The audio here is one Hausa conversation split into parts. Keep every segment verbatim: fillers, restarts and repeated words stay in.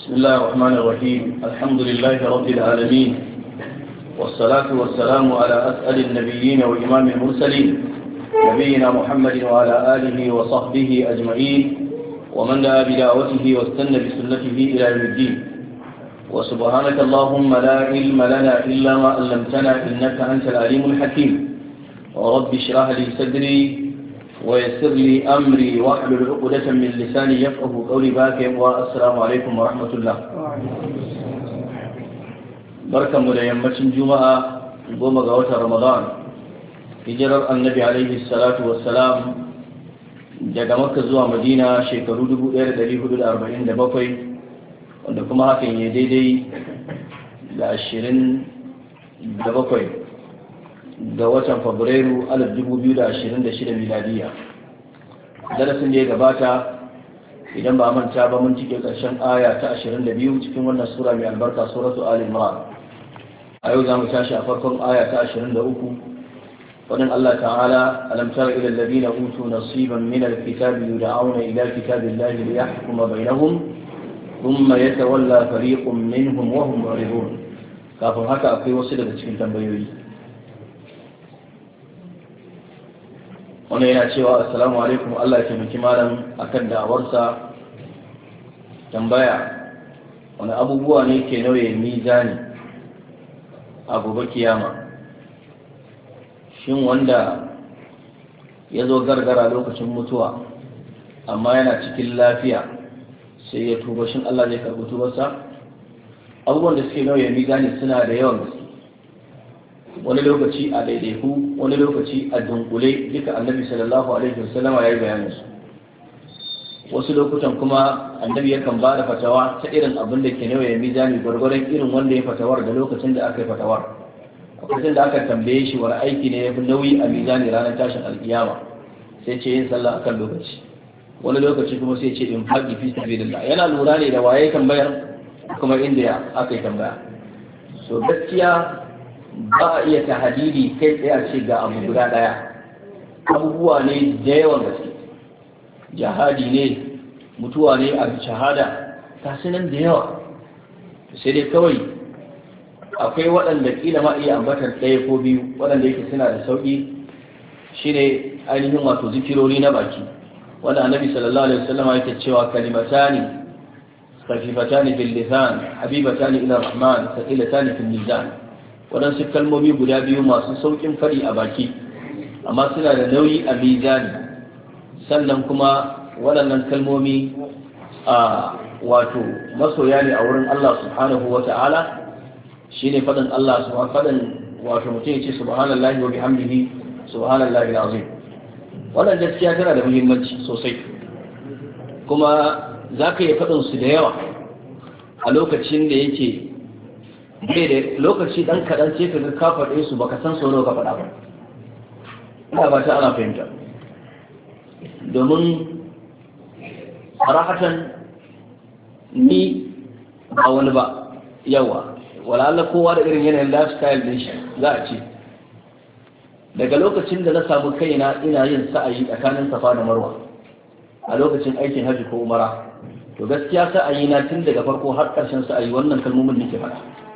بسم الله الرحمن الرحيم. الحمد لله رب العالمين، والصلاة والسلام على أسأل النبيين وإمام المرسلين نبينا محمد وعلى آله وصحبه أجمعين ومن دعا بدعوته واستنى بسنته إلى يوم الدين. وسبحانك اللهم لا علم لنا إلا ما علمتنا إنك أنت العليم الحكيم. ورب اشرح لي صدري ويسر لي أمري واحلل عقدة من لساني يفقه قولي باكر. والسلام عليكم ورحمة الله. barkanmu da yammacin juma'a goma ga watan ramadan, hijirar annabi alaihi salatu wassalam daga makka zuwa madina shekaru dubu ɗaya da ɗari hudu da arba'in da bakwai, wanda kuma hakan ya daidai da ashirin da bakwai ga watan fabrairu alif dubu biyu da ashirin da shida miladiya. Darasin da ya gabata, idan ba manta ba, mun cike ƙarshen aya ta ashirin da biyu cikin wannan sura mai albarka, suratu ali imran. A yau za mu tashi a farkon aya ta ashirin da uku, wadin Allah ta'ala: alam tara ila alladhina utu nasiban min alkitabi yud'auna ila kitabillahi liyahkuma bainahum thumma yatawalla fariqun minhum wa hum mu'ridun. Kafin haka akwai wasu daga cikin tambayoyi. Wannan yana cewa assalamu alaikum, Allah ya taimaki malam akan da'awarsa. Tambaya: wani abubuwa ne ke nauye mizani a gobe kiyama? Shin wanda ya zo gargara lokacin mutuwa amma yana cikin lafiya sai ya tuba, shin Allah zai karɓi tubarsa? Abubuwan da suke nauye mizani suna da yawan gaske, wani lokaci a daidaiku, wani lokaci a dunkule, duka annabi sallallahu alaihi wasallama ya yi bayanin su. Wasu lokutan kuma annabi yakan ba da fatawa ta irin abin da ke nauye mizani gwargwaron irin wanda ya fatawar da lokacin da aka yi fatawar. Lokacin da aka tambaye shi wani aiki ne ya fi nauyi a mizani ranar tashin alkiyama, sai ce yin sallah akan lokaci. Wani lokaci kuma sai ce in faɗi fi sabilillah. Yana lura ne da waye tambayar kuma inda aka yi tambaya. So gaskiya ba a iya tahadidi kai tsaye a ce ga abu guda ɗaya. Abubuwa ne da yawan gaske. Jihadi ne, mutuwa ne a shahada, nan da yawa. Sai dai kawai akwai waɗanda ƙila ma iya ambatar ɗaya ko biyu, waɗanda yake suna da sauƙi. Shine ainihin wato zikirori na baki, wanda annabi sallallahu alaihi wasallam yake cewa kalimatani khafifatani bil lisan habibatani ila rahman thaqilatani fil mizan. Waɗansu kalmomi guda biyu masu sauƙin faɗi a baki amma suna da nauyi a mizani. Sannan kuma waɗannan kalmomi a wato masoya ne a wurin Allah subhanahu wa ta'ala. Shi ne faɗin Allah su faɗin wato mutum ya ce subhanallahi wa bihamdihi subhanallahi al'azim. Wannan gaskiya tana da muhimmanci sosai, kuma za ka yi faɗin su da yawa a lokacin da yake bai da lokaci ɗan kaɗan, ce ka ga ka faɗe su baka san sau nawa ka faɗa ba. Ina ba ta ana fahimta, domin sarahatan ni ba wani ba yawa, wala Allah kowa da irin yanayin lifestyle din shi za a ce. Daga lokacin da na samu kaina ina yin sa'ayi tsakanin safa da marwa a lokacin aikin hajji ko umara, to gaskiya sa'ayi na tun daga farko har ƙarshen sa'ayi wannan kalmomin nake faɗa.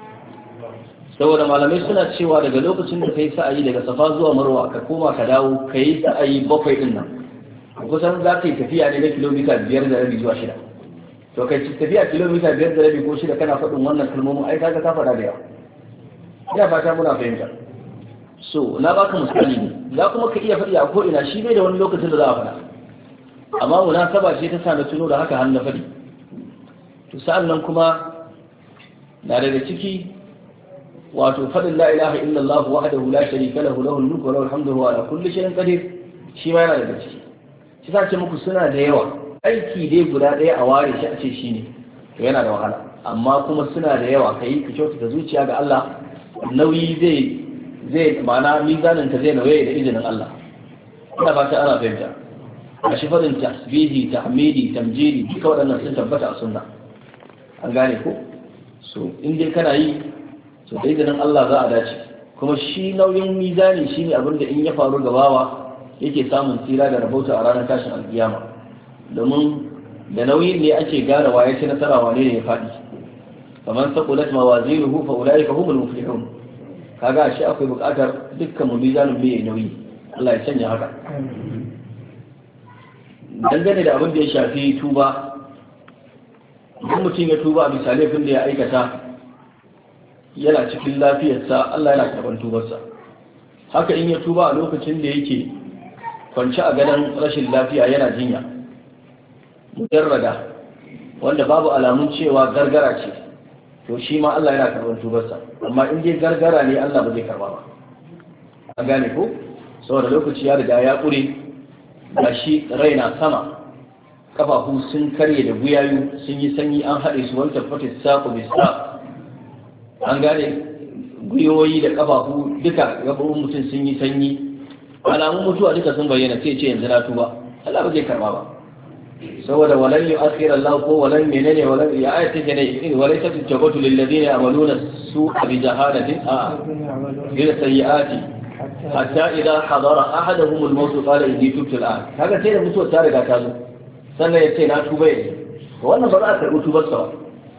Saboda malamai suna cewa daga lokacin da kai sa'ayi daga safa zuwa marwa ka koma ka dawo ka yi sa'ayi bakwai din nan, kusan za ka yi tafiya ne na kilomita biyar da rabi zuwa shida. To kai tafiya kilomita biyar da rabi ko shida kana faɗin wannan kalmomin, ai kaga ka faɗa da yawa. Ina fata muna fahimta. So na baka misali ne, za kuma ka iya faɗi a ko ina, shi bai da wani lokacin da za a faɗa, amma munasaba ce ta sa na tuno da haka har na faɗi. To sa'an nan kuma na daga ciki wato faɗin la ilaha illallah wahdahu la sharika lahu lahul mulku wa lahul hamdu wa ala kulli shay'in qadir, shi ma yana daga ciki. Shi sa ce muku suna da yawa, aiki dai guda ɗaya a ware shi a ce shi ne, to yana da wahala, amma kuma suna da yawa. Kai ka kyautata zuciya ga Allah, nauyi zai zai ma'ana mizanin ka zai nauye da izinin Allah. Ina fata ana fahimta. A shi faɗin tasbihi, tahmidi, tamjidi, duka waɗannan sun tabbata a sunna. An gane ko? So in dai kana yi, so da izinin Allah za a dace. Kuma shi nauyin mizani shine abin da in ya faru gabawa yake samun tsira da rabauta a ranar tashin alkiyama. Domin da nauyin ne ake gane waye ci nasara wane ne ya faɗi. faman saqulat mawazinuhu fa ulaika humul muflihun. kaga shi akwai buƙatar dukkan mu mizanin bai nauyi. Allah ya sanya haka. dangane da abin da ya shafi tuba, idan mutum ya tuba a bisa laifin da ya aikata yana cikin lafiyarsa, Allah yana karɓar tubarsa. haka in ya tuba a lokacin da yake kwanci a gadon rashin lafiya yana jinya mujarrada wanda babu alamun cewa gargara ce, to shi ma Allah yana karɓar tubarsa. amma in dai gargara ne Allah ba zai karɓa ba. an gane ko saboda lokaci ya riga ya ƙure, ga shi raina sama, kafafu sun karye da guyayu sun yi sanyi, an haɗe su wanta fatis saƙo bisa, an gane guyoyi da kafafu duka gaɓoɓin mutum sun yi sanyi, alamun mutuwa duka sun bayyana, sai ce yanzu na tuba. Allah ba zai karɓa ba, saboda walan yu'akhir Allah ko walan menene walan ya ayata take ne in walai ta tawbatu lil ladina ya'maluna su'a bi jahalatin a ila sayyiati hatta idza hadara ahaduhum al-maut qala inni tubtu al-an. kaga sai da mutuwa ta riga ta zo sannan ya ce na tuba yanzu, to wannan ba za a karɓi tubar sa ba.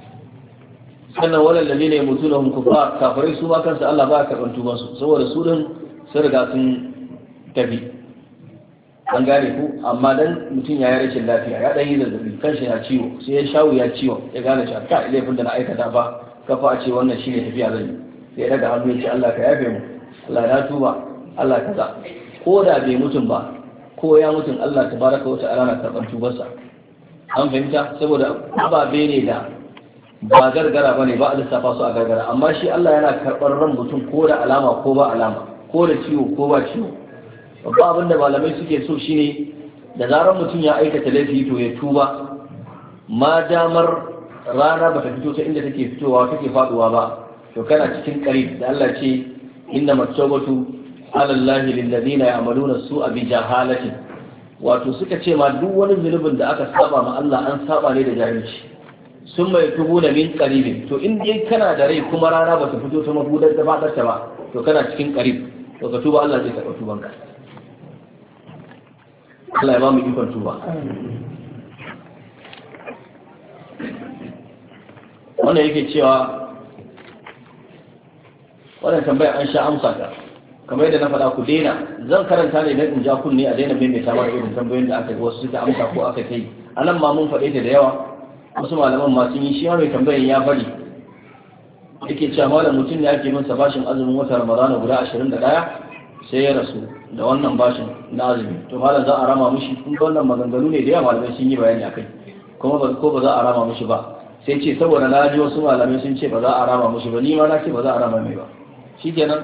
sannan walal ladina yamutuna hum kufar, kafirai su ma kansu Allah ba ya karɓan tubar su saboda su din sun riga sun tafi. an gane ku, amma dan mutum ya yi rashin lafiya ya dan yi zazzabi kanshi na ciwo sai ya shawo ya ciwo ya gane shi ka laifin da na aikata ba kafa a ce wannan shine tafiya zan yi, sai ya daga hannu ya ce Allah ka yafe mu, Allah ya tuba, Allah kaza. ko da bai mutum ba ko ya mutum Allah tabaraka wa ta'ala na karɓar tubarsa. an fahimta, saboda ababe ne da ba gargara bane ba a lissafa su a gargara, amma shi Allah yana karɓar ran mutum ko da alama ko ba alama, ko da ciwo ko ba ciwo. babba abinda malamai suke so shine da zarar mutum ya aikata laifi to ya tuba, ma damar rana bata fito ta inda take fitowa take faduwa ba, to kana cikin qarib da Allah ce inna matawbatu ala Allah lil ladina ya'maluna su'a bi jahalatin. wato suka ce ma duk wani zulubin da aka saba ma Allah an saba ne da jahilci, sun mai tubu da min qaribin. to in dai kana da rai kuma rana bata fito ta mabudar da fadar ta ba, to kana cikin qarib, to ka tuba Allah zai karɓa tubanka. Allah ya ba mu ikon tuba. wannan yake cewa wannan tambayar an sha amsa ta, kamar yadda na faɗa ku daina, zan karanta ne don in ja kunne a daina maimaita mana irin tambayoyin da aka yi wasu suka amsa ko aka kai. a nan ma mun faɗe ta da yawa, wasu malaman ma sun yi, shi ma mai tambayan ya bari yake cewa malam mutum ne ake masa bashin azumin wata ramadana guda ashirin da ɗaya sai ya rasu da wannan bashin na azumi, to malam za a rama mushi? kun ga wannan maganganu ne da yawa malamai sun yi bayani akai, kuma ba ko ba za a rama mushi ba. sai ce saboda na ji wasu malamai sun ce ba za a rama mushi ba, ni ma na ce ba za a rama mai ba, shikenan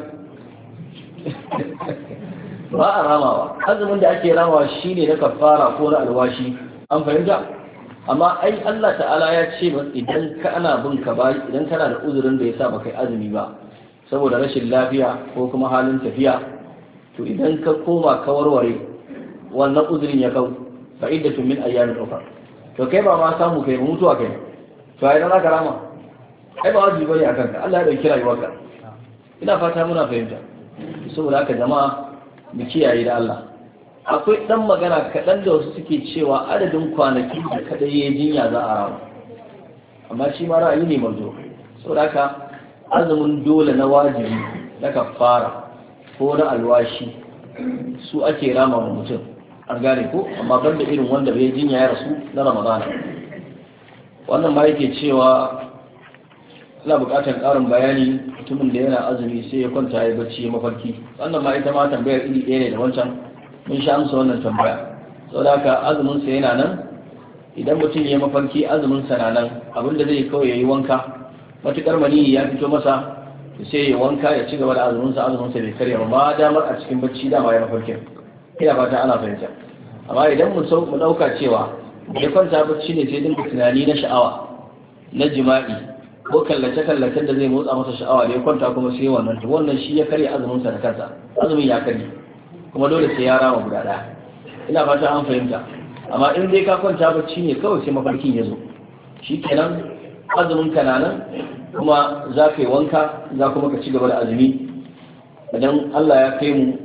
ba a ramawa. azumin da ake ramawa shine na kafara ko na alwashi, an fahimta. amma ai Allah ta'ala ya ce idan ka ana bin ka ba, idan kana da uzurin da yasa baka yi azumi ba saboda rashin lafiya ko kuma halin tafiya, to idan ka koma ka warware wannan uzurin ya kau fa iddatu min ayyamin ukhra. to kai ba ma samu kai ba, mutuwa kai, to ai dan aka rama ai ba wajibi bane akan ka, Allah ya dauki rayuwarka. ina fata muna fahimta. saboda haka jama'a mu kiyaye da Allah. akwai dan magana kaɗan da wasu suke cewa adadin kwanaki da kadai ya jinya za a rama, amma shi ma ra'ayi ne marzo. saboda haka azumin dole na wajibi na kafara ko na alwashi su ake rama wa mutum, an gane ko, amma ban da irin wanda bai jinya ya rasu na ramadana. wannan ma yake cewa ina buƙatar ƙarin bayani, mutumin da yana azumi sai ya kwanta ya bacci ya mafarki. wannan ma ita ma tambayar iri ɗaya ne da wancan, mun sha amsa wannan tambaya. saboda haka azumin sa yana nan, idan mutum ya mafarki azumin sa na nan, abinda zai kawai yayi wanka, matukar maniyi ya fito masa sai ya wanka ya ci gaba da azumin sa, azumin sa bai karya ba ma damar a cikin bacci dama ya mafarkin. ina fata ana fahimta. amma idan mu sau mu dauka cewa ya kwanta bacci ne sai dinka tunani na sha'awa na jima'i ko kallace-kallacen da zai motsa masa sha'awa da ya kwanta kuma sai wannan to wannan shi ya karya azumin sa da kansa, azumin ya karye kuma dole sai ya rama guda daya. ina fata an fahimta. amma in dai ka kwanta bacci ne kawai sai mafarkin ya zo, shikenan azumin ka na nan kuma za ka yi wanka, za kuma ka ci gaba da azumi. idan Allah ya kai mu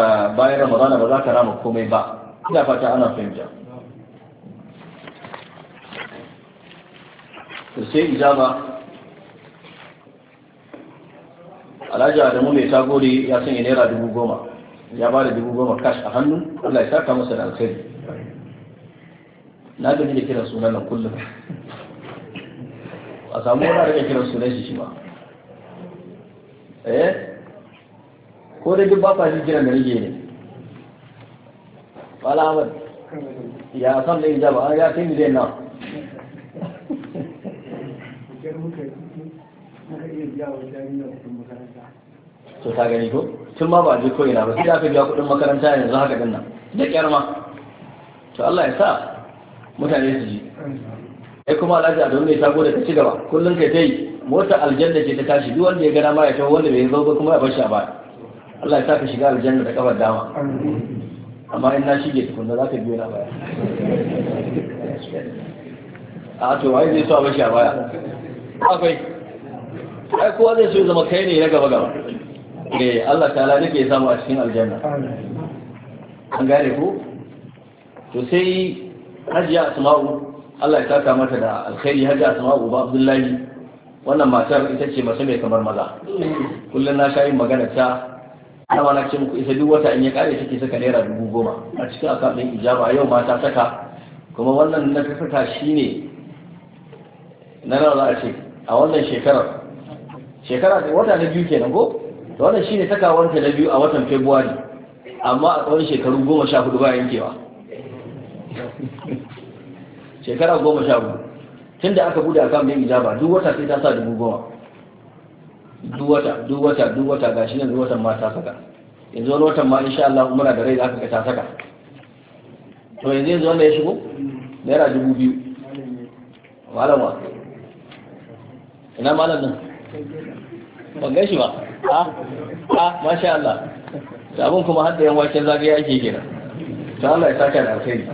bayan Ramadana ba za ka rama komai ba. ina fata ana fahimta. to sai ijaba alhaji adamu mai tagori ya sanya naira dubu goma ya ba da dubu goma cash a hannu. Allah ya saka masa da alkhairi. na gaji da kiran sunan nan kullum a samu wani rage kiran sunan shi shi ma eh ko da duk ba fa shi kiran da rage ne wala Ahmad ya san da ijaba ya kai miliyan na to ta gani ko tun ma ba je ko ina ba sai aka biya kudin makaranta yanzu haka din nan da kyar ma to Allah ya sa mutane su ji ai kuma alhaji a don ne ta gode ka ci gaba kullun kai tai motar aljanna ce ta tashi duk wanda ya gana ma ya tawo wanda bai zo ba kuma ya bar shi a baya. Allah ya sa ka shiga aljanna da kafar dama amma in na shige tukunna za ka biyo na baya a to wai zai so a bar shi a baya akwai ai kowa zai so ya zama kai ne na gaba gaba eh Allah ta'ala nake ya samu a cikin aljanna an gane ku to sai hajiya asma'u Allah ya saka mata da alkhairi. hajiya asma'u ba Abdullahi wannan matar ita ce mace mai kamar maza kullum na sha yin magana ta dama na ce muku ita duk wata in ya kare take saka naira dubu goma a cikin akawun ɗin ijaba yau ma ta saka kuma wannan na ta saka shine na nawa za a ce a wannan shekarar shekara wata na biyu kenan ko da wannan shine sakawanta na biyu a watan February amma a tsawon shekaru goma sha hudu ba yankewa shekara goma sha hudu tun da aka bude akawun ɗin ijaba duk wata sai ta sa dubu goma duk wata duk wata duk wata gashi yanzu watan ma ta saka yanzu wani watan ma insha Allah muna da rai da aka ta saka to yanzu yanzu wanda ya shigo naira dubu biyu malam wa ina malam nan ban gan shi ba a a masha Allah da abun kuma har da yan waken zagaye ake kenan to Allah ya saka da alkhairi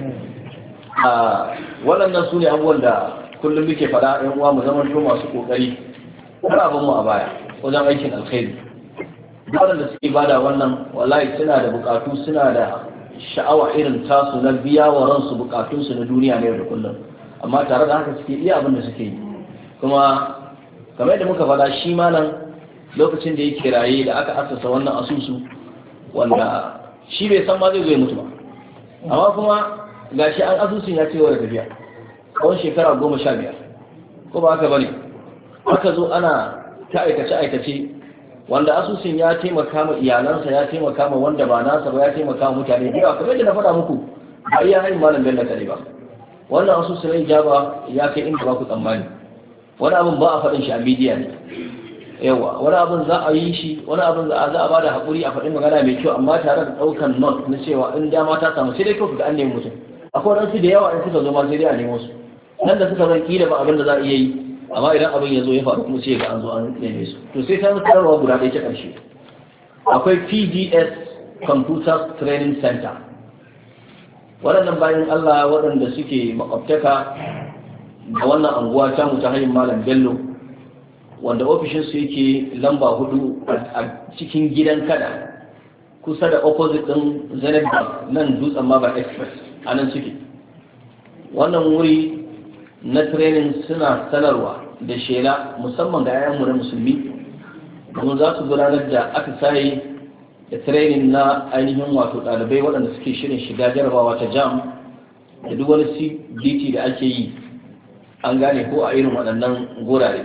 a waɗannan su ne abubuwan da kullum muke faɗa yan uwa mu zama masu kokari kar abin mu a baya wajen aikin alkhairi waɗanda suke bada wannan wallahi suna da bukatu suna da sha'awa irin tasu na biya wa ransu bukatunsu na duniya ne da kullum amma tare da haka suke iya abin da suke yi kuma kamar yadda muka faɗa shi ma nan lokacin da yake raye da aka asasa wannan asusu wanda shi bai san ma zai zo ya mutu ba amma kuma gashi an asusun ya cewa da tafiya tsawon shekara goma sha biyar ko ba haka bane aka zo ana ta aikace-aikace wanda asusun ya taimaka ma iyalansa ya taimaka ma wanda ba nasa ba ya taimaka ma mutane da yawa kamar yadda na faɗa muku ba iya hain malam bello kare ba wannan asusun na ijaba ya kai inda ba ku tsammani wani abin ba a faɗin shi a midiya ne yawa wani abin za a yi shi wani abin za a ba da haƙuri a faɗin magana mai kyau amma tare da ɗaukan not na cewa in dama ta samu sai dai kawai ga an nemi mutum akwai wadansu da yawa in suka zo ma sai dai a nemo su nan da suka zan kila ba abin da za a iya yi amma idan abin ya zo ya faru kuma sai ga an zo an neme su to sai ta mutarwa guda ɗaya ta ƙarshe akwai P D S Computer Training Center waɗannan bayan Allah waɗanda suke makwabtaka da wannan anguwa ta mu ta hanyar Malam Bello wanda ofishin su yake lamba hudu a cikin gidan kada kusa da opposite din Zenith Bank nan dutsen Maba Express a nan suke wannan wuri na training suna sanarwa da shela musamman ga yayan mu na musulmi domin za su gudanar da atisaye da training na ainihin wato ɗalibai waɗanda suke shirin shiga jarabawa ta jam da duk wani C D T da ake yi an gane ko a irin waɗannan gurare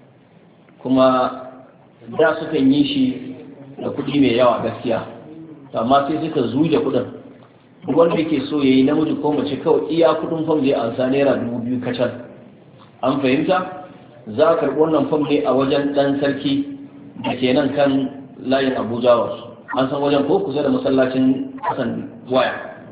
kuma da sukan yi shi da kuɗi mai yawa gaskiya amma sai suka zuje kuɗin duk wanda yake so yayi namiji ko mace kawai iya kuɗin fam zai ansa naira dubu biyu kacal an fahimta za a karɓi wannan fam ne a wajen ɗan sarki da ke nan kan layin abuja wasu an san wajen ko kusa da masallacin kasan waya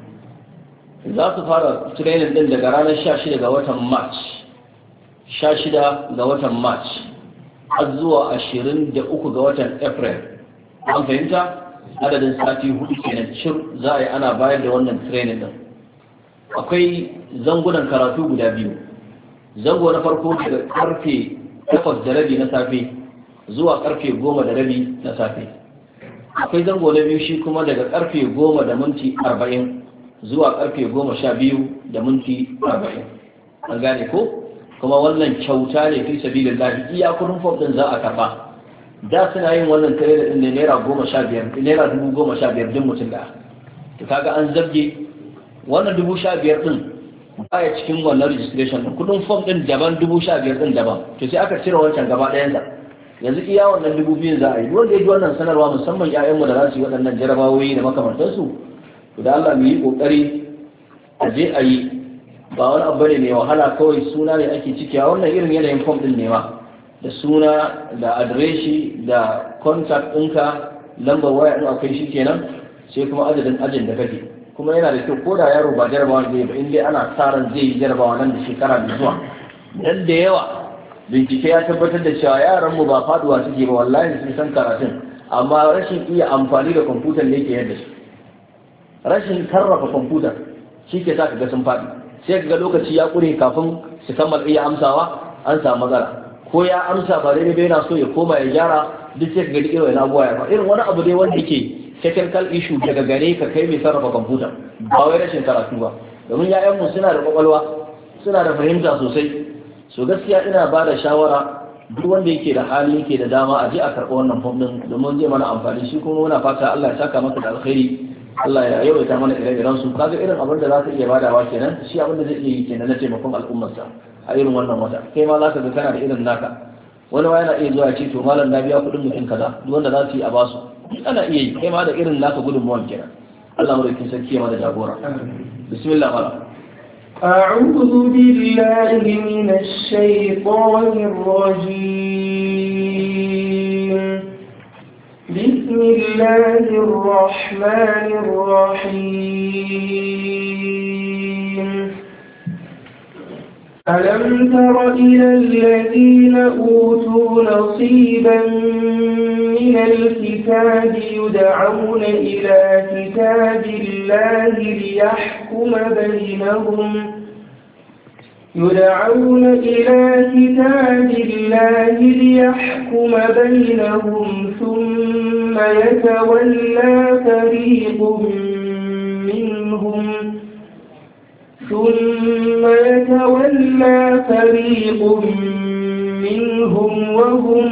za su fara training din daga ranar sha shida ga watan march sha shida ga watan march har zuwa ashirin da uku ga watan april an fahimta adadin sati hudu kenan cir za a yi ana bayar da wannan training din akwai zangunan karatu guda biyu zango na farko daga karfe takwas da rabi na safe zuwa karfe goma da rabi na safe akwai zango na biyu shi kuma daga karfe goma da minti arba'in zuwa karfe goma sha biyu da minti arba'in an gane ko kuma wannan kyauta ne fi sabilillah, iya kudin fom din za a karba. Da suna yin wannan kare da ne naira goma sha biyar naira dubu goma sha biyar din mutum da to kaga an zabge wannan dubu sha biyar din baya cikin wannan registration din, kudin fom din daban, dubu sha biyar din daban, to sai aka cire wancan gaba ɗayan sa. Yanzu iya wannan dubu biyun za a yi. Wanda ya ji wannan sanarwa musamman ƴaƴanmu da za su yi waɗannan jarabawoyi da makamantansu, to da Allah mu yi kokari a je a yi. Ba wani abu ne mai wahala, kawai suna ne ake cikewa. Wannan irin yanayin fom din ne ma, da suna da adireshi da contact ɗinka, lambar waya ɗin akwai shi kenan, sai kuma adadin ajin da kake. Kuma yana da kyau ko da yaro ba jarabawa zai ba, in dai ana sa ran zai yi jarabawa nan da shekara mai zuwa. Dan da yawa bincike ya tabbatar da cewa yaran mu ba faduwa suke ba, wallahi sun san karatun, amma rashin iya amfani da kwamfutar ne yake yadda su. Rashin sarrafa kwamfutar shi ke sa ka ga sun faɗi. Sai ka ga lokaci ya ƙure kafin su kammala iya amsawa, an samu matsala. Ko ya amsa ba daidai bai na so ya koma ya gyara, duk sai ka ga irin wani abuwa ya fa irin wani abu dai wanda yake technical issue daga gare ka kai mai sarrafa kwamfuta, ba wai rashin karatu ba. Domin ya'yanmu suna da kwakwalwa, suna da fahimta sosai. So gaskiya ina ba da shawara duk wanda yake da hali yake da dama a je a karɓi wannan fom ɗin, domin zai mana amfani. Shi kuma muna fata Allah ya saka masa da alkhairi, Allah ya yawaita mana ire-iren su. Kaga irin abin da za ka iya badawa kenan, shi abin da zai iya yi kenan na taimakon al'ummarsa a irin wannan wata. Kai ma za ka ga kana da irin naka. Wani ma yana iya zuwa ya ce to malam na biya kuɗin mutum kaza, duk wanda za su yi a basu. Ana iya yi, kai ma da irin naka gudunmuwan kenan. Allah mu da kin sarki ma da jagora. Bismillah malam. أعوذ بالله من الشيطان الرجيم. بسم الله الرحمن الرحيم. ألم تر إلى الذين أوتوا نصيبا من الكتاب يدعون إلى كتاب الله ليحكم بينهم يدعون إلى كتاب الله ليحكم بينهم ثم يتولى فريق منهم ثم يتولى فريق منهم وهم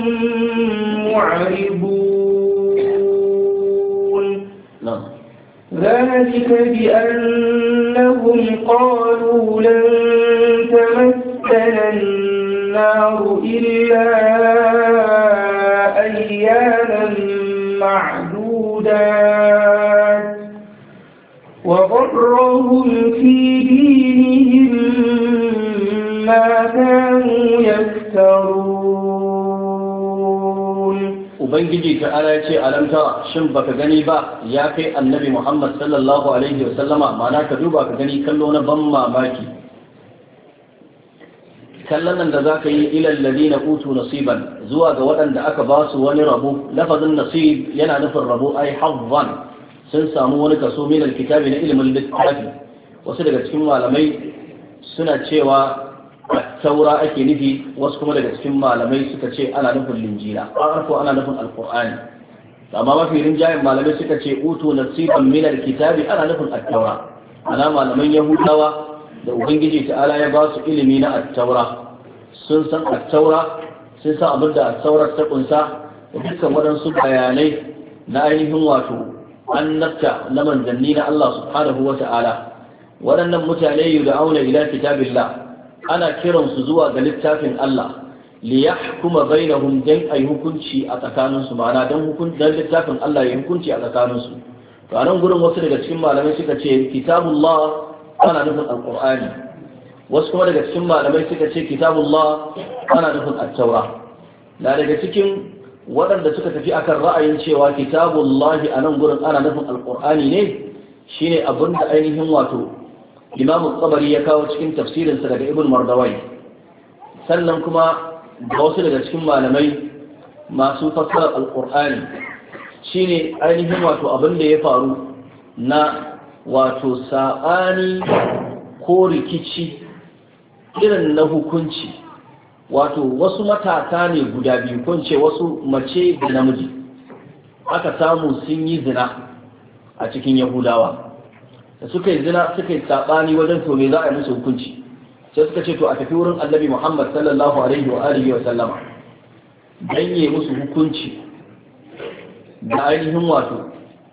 معرضون. نعم. ذلك بأنهم قالوا لن تمسنا النار إلا أياما معدودات وغرهم في دينهم ما كانوا يفترون. Ubangiji ta ala ce alamta shin baka gani ba ya kai annabi Muhammad sallallahu alaihi wa sallama, ma'ana ka duba ka gani kallo na ban mamaki. Kallon nan da zaka yi ilal ladina utu nasiban, zuwa ga waɗanda aka ba su wani rabo. Lafazin nasib yana nufin rabo, ai hazzan, sun samu wani kaso min alkitabi na ilimin littafi. Wasu daga cikin malamai suna cewa taura ake nufi, wasu kuma daga cikin malamai suka ce ana nufin linjila, ko ana nufin alqur'ani. Amma mafi rinjayen malamai suka ce utu nasiban min alkitabi ana nufin at-taura. Ana malaman yahudawa da ubangiji ta'ala ya ba su ilimi na at-taura, sun san at-taura, sun san abin da at-taura ta kunsa da dukkan waɗansu bayanai na ainihin wato annabta na manzanni na Allah subhanahu wa ta'ala. Waɗannan mutane yud'auna ila kitabillah, ana kiransu zuwa ga littafin Allah, li yahkuma bainahum, dan ay hukunci a tsakaninsu, ma'ana dan hukunci dan littafin Allah ya hukunci a tsakaninsu. To anan gurin wasu daga cikin malamai suka ce kitabullah ana nufin alqur'ani, wasu kuma daga cikin malamai suka ce kitabullah ana nufin at-taura. Na daga cikin waɗanda suka tafi akan ra'ayin cewa kitabullahi anan gurin ana nufin alqur'ani ne, shine abinda ainihin wato Imam Tabari ya kawo cikin tafsirinsa daga Ibn Mardawai. Sannan kuma da wasu daga cikin malamai masu fassarar alqur'ani shine ainihin wato abin da ya faru na wato saɓani ko rikici irin na hukunci. Wato wasu matasa ne guda biyu, ko ce wasu mace da namiji aka samu sun yi zina a cikin Yahudawa. Da suka yi zina suka yi saɓani wajen to me za a yi musu hukunci. sai suka ce to a tafi wurin annabi Muhammad sallallahu alaihi wa alihi wa sallama dan yi musu hukunci da ainihin wato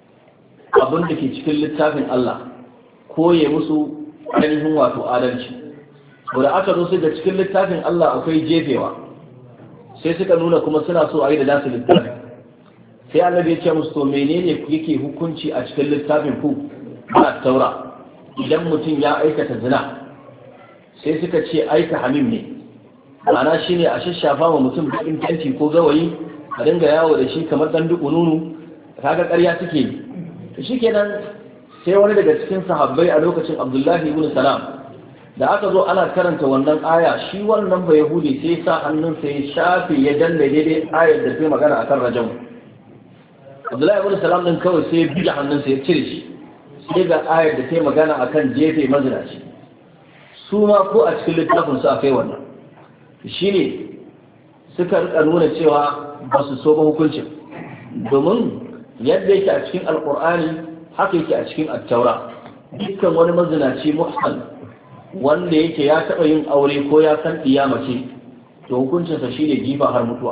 abin da ke cikin littafin Allah ko ya musu ainihin wato adalci. To da aka zo su da cikin littafin Allah akwai jefewa, sai suka nuna kuma suna so a yi da nasu littafin. Sai annabi ya ce musu to menene yake hukunci a cikin littafin ku ba taura idan mutum ya aikata zina? Sai suka ce aika hamim ne, ma'ana shine a shashafa wa mutum bakin tanti ko gawayi a dinga yawo da shi kamar dan duku nunu, kaga ƙarya suke yi. To shikenan sai wani daga cikin sahabbai a lokacin Abdullahi ibn Salam da aka zo ana karanta wannan aya, shi wannan ba Yahudi sai sa hannunsa ya shafe ya danne daidai ayar da sai magana akan rajam. Abdullahi ibn Salam din kawai sai ya buge hannunsa ya cire shi, sai ga ayar da sai magana akan jefe mazinaci. Su ma ko a cikin littafin su akai wannan. Shine suka rika nuna cewa ba su so ba hukuncin, domin yadda yake a cikin Alƙur'ani haka yake a cikin Attaura. Dukkan wani mazinaci muhsan wanda yake ya taɓa yin aure ko ya san ɗiya mace, to hukuncinsa shi ne jifa har mutuwa.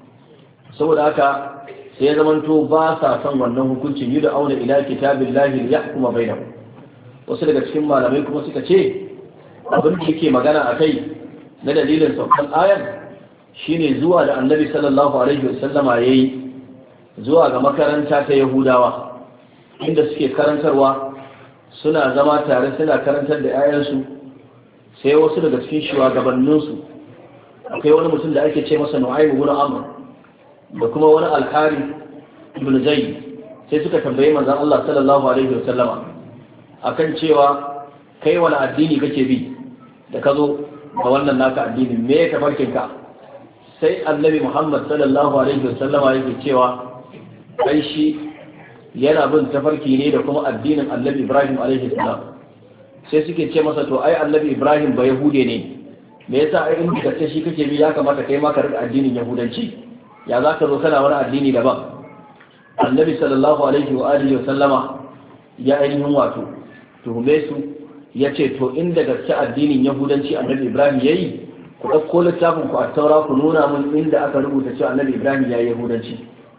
Saboda haka sai ya zamanto ba sa son wannan hukuncin yi da auna ila kitabin lahir ya kuma bai wasu daga cikin malamai kuma suka ce abin da yake magana a kai na dalilin saukan ayan shine zuwa da annabi sallallahu alaihi wasallama ya yi zuwa ga makaranta ta Yahudawa inda suke karantarwa, suna zama tare suna karantar da 'ya'yansu. Sai wasu daga cikin shugabanninsu, akwai wani mutum da ake ce masa Nu'aym ibn Amr da kuma wani Al-Harith ibn Zayd, sai suka tambaye manzon Allah sallallahu alaihi wasallama akan cewa kai wani addini kake bi da ka zo ga wannan naka addini, me ya tafarkin ka? Sai annabi Muhammad sallallahu alaihi wasallama yake cewa kai shi yana bin tafarki ne da kuma addinin annabi Ibrahim alaihi salam. Sai suke ce masa to ai annabi Ibrahim ba Yahude ne, me yasa ai in ka ce shi kake bi ya kamata kai ma ka rika addinin Yahudanci, ya za ka zo kana wani addini daban? Annabi sallallahu alaihi wa alihi wa sallama ya ainihin wato tuhume su ya ce to inda gaske addinin Yahudanci annabi Ibrahim yayi, ku ɗauko littafin ku a Taura ku nuna mun inda aka rubuta cewa annabi Ibrahim ya yi Yahudanci.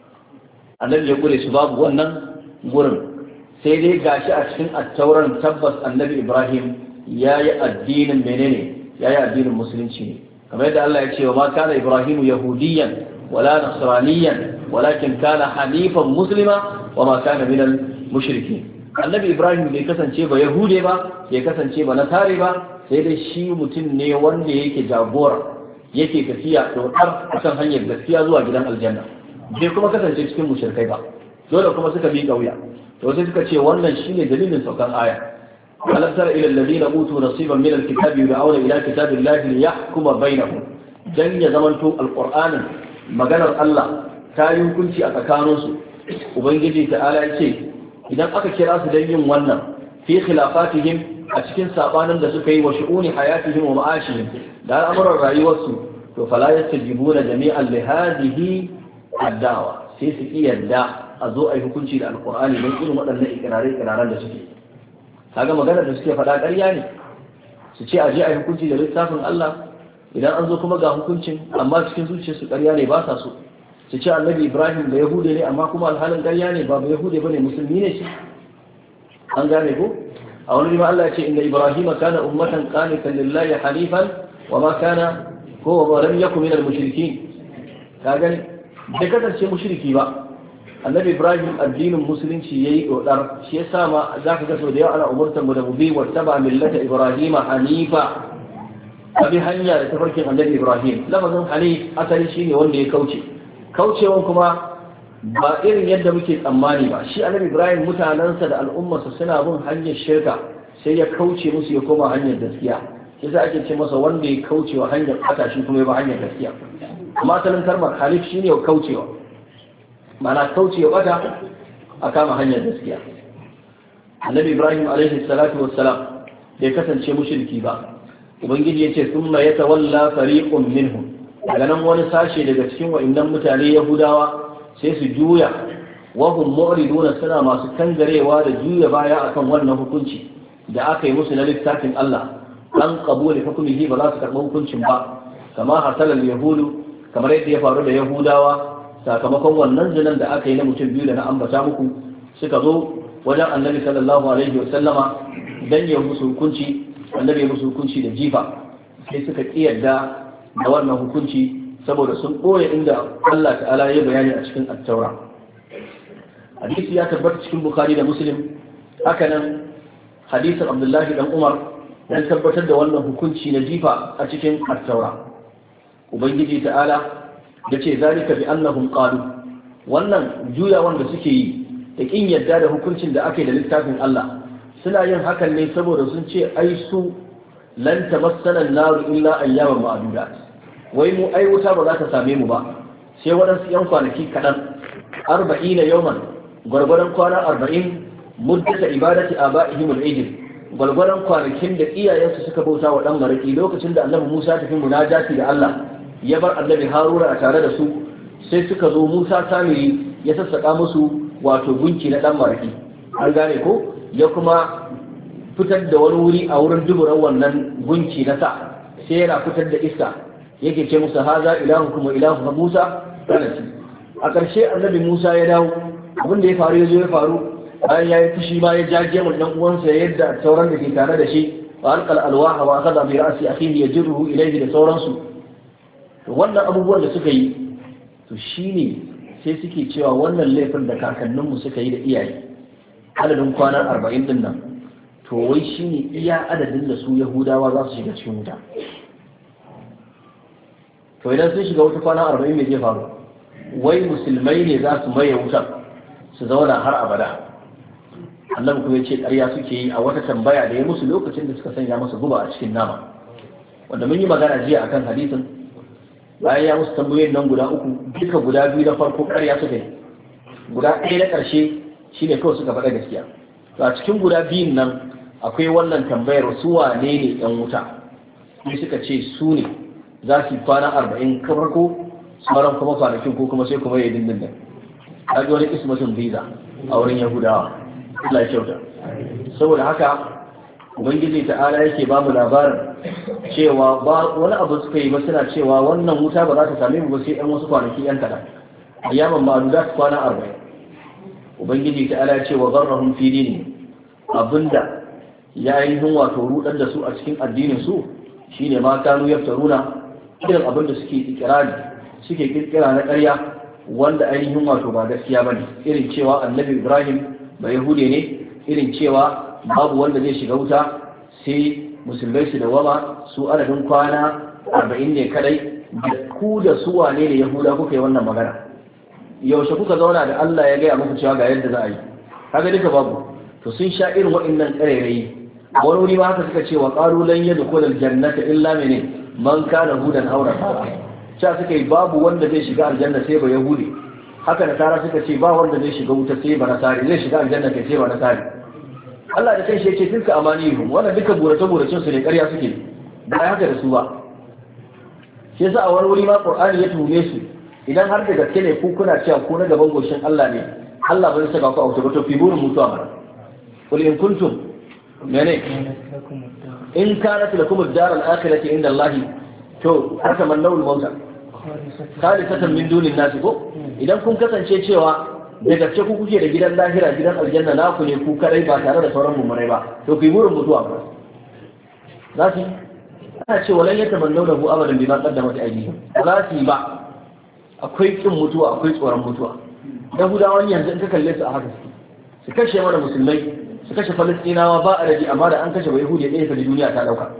Annabi ya gure su babu wannan gurin, sai dai gashi a cikin attauran tabbas annabi Ibrahim ya yi addinin menene, ya yi addinin musulunci ne, kamar yadda Allah ya ce wa ma kana Ibrahimu yahudiyan wala nasraniyan walakin kana hanifan muslima wa ma kana minal mushrikin. Annabi Ibrahim bai kasance ba yahude ba, bai kasance ba nasari ba, sai dai shi mutum ne wanda yake jagora, yake tafiya dokar akan hanyar gaskiya zuwa gidan aljanna, bai kuma kasance cikin mushrikai ba, dole kuma suka bi kauya. To sai suka ce wannan shine dalilin saukan aya. alam tara ila alladhina utu nasiban min alkitabi yud'auna ila kitabillahi liyahkuma bainahum, dan ya zamanto alqur'anin maganar Allah ta yi hukunci a tsakaninsu. Ubangiji ta'ala ya ce idan aka kira su don yin wannan fi khilafatihim, a cikin sabanin da suka yi wa shu'uni hayatihim wa ma'ashihim, da al'amuran rayuwarsu, to fala yastajibuna jami'an li hadhihi ad-da'wa, sai su yarda a zo a yi hukunci da alqur'ani don irin waɗannan ikirarai ikiraran da suke. Kaga maganar da suke faɗa ƙarya ne, su ce a je a yi hukunci da littafin Allah, idan an zo kuma ga hukuncin amma cikin zuciyarsu ƙarya ne, ba sa so. Su ce annabi Ibrahim da Yahude ne amma kuma alhalin ƙarya ne, ba Yahude bane, musulmi ne shi. An gane ko? A wani rima Allah ya ce inda Ibrahim kana ummatan qanitan lillahi hanifan wa ma kana ko wa lam yakun minal mushrikin. Ka gani? Bai kasance mushriki ba. Annabi Ibrahim addinin musulunci yayi dodar, shi yasa ma zaka ga so da yawa ana umurtar mu da mu bi wa taba millata Ibrahim hanifa, abi hanya da tafarkin annabi Ibrahim. Lafazin hanif asali shine wanda ya kauce. Kaucewan kuma ba irin yadda muke tsammani ba. Shi annabi Ibrahim mutanensa da al'ummarsa suna bin hanyar shirka, sai ya kauce musu ya koma hanyar gaskiya. Yasa ake ce masa wanda ya kauce wa hanyar kata, shi kuma ya ba hanyar gaskiya. Amma asalin kalmar halif shine ya kaucewa, ma'ana kaucewa bata a kama hanyar gaskiya. Annabi Ibrahim alaihi salatu wassalam bai kasance mushriki ba. Ubangiji ya ce thumma yatawalla fariqun minhum, daga nan wani sashe daga cikin wa'annan mutane Yahudawa sai su juya, wahum mu'riduna, suna masu kangarewa da juya baya akan wannan hukunci da aka yi musu na littafin Allah. an qabuli hukmihi ba za su karɓi hukuncin ba kama hasala yahudu kamar yadda ya faru da yahudawa sakamakon wannan zinan da aka yi na mutum biyu da na ambata muku suka zo wajen annabi sallallahu alaihi wa sallama dan ya musu hukunci annabi ya musu hukunci da jifa sai suka kiyarda da wannan hukunci saboda sun ɓoye inda Allah ta'ala ya bayani a cikin at-taura hadisi ya tabbata cikin bukhari da muslim haka nan hadisin abdullahi dan umar ya tabbatar da wannan hukunci na jifa a cikin at-taura ubangiji ta'ala yace zalika bi annahum qalu wannan juya wanda suke yi da kin yadda da hukuncin da ake da littafin Allah suna yin hakan ne saboda sun ce ai su lan tamassana an-nar illa ayyaman ma'dudat wai mu ai wuta ba za ta same mu ba sai waɗansu yan kwanaki kaɗan arba'ina yawman gwargwadon kwana arba'in muddata ibadati aba'ihim al-ijl gwargwadon kwanakin da iyayensu suka bauta wa dan maraki lokacin da annabi Musa tafi munajati da Allah ya bar annabi Haruna a tare da su sai suka zo Musa samiri ya sassaka musu wato gunki na dan maraki an gane ko ya kuma fitar da wani wuri a wurin duburan wannan gunki na sa sai yana fitar da iska yake ce musu haza ilahukum wa ilahu Musa kanati a ƙarshe annabi Musa ya dawo abin da ya faru ya zo ya faru bayan ya yi fushi ma ya jage mu dan uwansa yadda sauran da ke tare da shi wa alqal alwaha wa akhadha bi ra'si akhihi yajruhu ilayhi da sauransu to wannan abubuwan da suka yi to shine sai suke cewa wannan laifin da kakanninmu suka yi da iyaye adadin kwanan arba'in din nan to wai shine iya adadin da su yahudawa za su shiga cikin wuta to idan sun shiga wuta kwanan arba'in mai zai faru wai musulmai ne za su maye wutar su zauna har abada annabi kuma ya ce ƙarya suke yi a wata tambaya da ya musu lokacin da suka sanya masa guba a cikin nama wanda mun yi magana jiya akan hadisin bayan ya musu tambayoyin nan guda uku duka guda biyu na farko ƙarya suka yi guda ɗaya na ƙarshe shine kawai suka faɗa gaskiya to a cikin guda biyun nan akwai wannan tambayar su wane ne ɗan wuta sai suka ce su ne za su yi kwana arba'in farko sauran kuma kwanakin ko kuma sai kuma ya dindin nan a ji wani ismatun biza a wurin yahudawa Allah ya kyauta saboda haka ubangiji ta'ala yake ba mu labarin cewa ba wani abu suka yi ba suna cewa wannan wuta ba za ta same mu ba sai ɗan wasu kwanaki yan kaɗan ayyaman ma'adudat kwana arba'in ubangiji ta'ala ya ce wa zarrahum fi dini abinda ya yi wato rudar da su a cikin addinin su shine ma kanu yaftaruna irin abin da suke ikirari suke kirkira na ƙarya wanda ainihin wato ba gaskiya bane irin cewa annabi Ibrahim ba yahude ne irin cewa babu wanda zai shiga wuta sai musulmai su dawama su adadin kwana arba'in ne kadai da ku da su wane ne yahuda kuka yi wannan magana yaushe kuka zauna da Allah ya gaya muku cewa ga yadda za a yi kaga duka babu to sun sha irin waɗannan ƙarairayi wani wuri ma haka suka ce wa qalu lan yadkhul aljannata illa mene man kana hudan aw nasara cha suka yi babu wanda zai shiga aljanna sai ba yahudi haka da tara suka ce ba wanda zai shiga wuta sai ba nasari zai shiga aljanna kai sai ba nasari Allah da kanshi yake tilka amanihum wannan duka burace buracin su ne ƙarya suke ba haka da su ba shi yasa a wani wuri ma Qur'ani ya tume su idan har da gaske ne ku kuna cewa ko na gaban goshin Allah ne Allah bai saka ku a wuta ba to fi burin mutuwa ba qul in kuntum mene in kanat lakum ad-dar al-akhirati inda Allah to haka man lawul mauta khalisatan min dunin nas ko idan kun kasance cewa da gaske ku kuke da gidan lahira gidan aljanna naku ne ku kadai ba tare da sauran mummunai ba to ku yi burin mutuwa ba za su ana ce walan yatamannaw lahu abadan bima qaddamat aydihim za su ba akwai kin mutuwa akwai tsoron mutuwa yahudawan yanzu in ka kalle su a haka su kashe mana musulmai su kashe falastinawa ba a raji amma da an kashe bai hudu ɗaya fa duniya ta dauka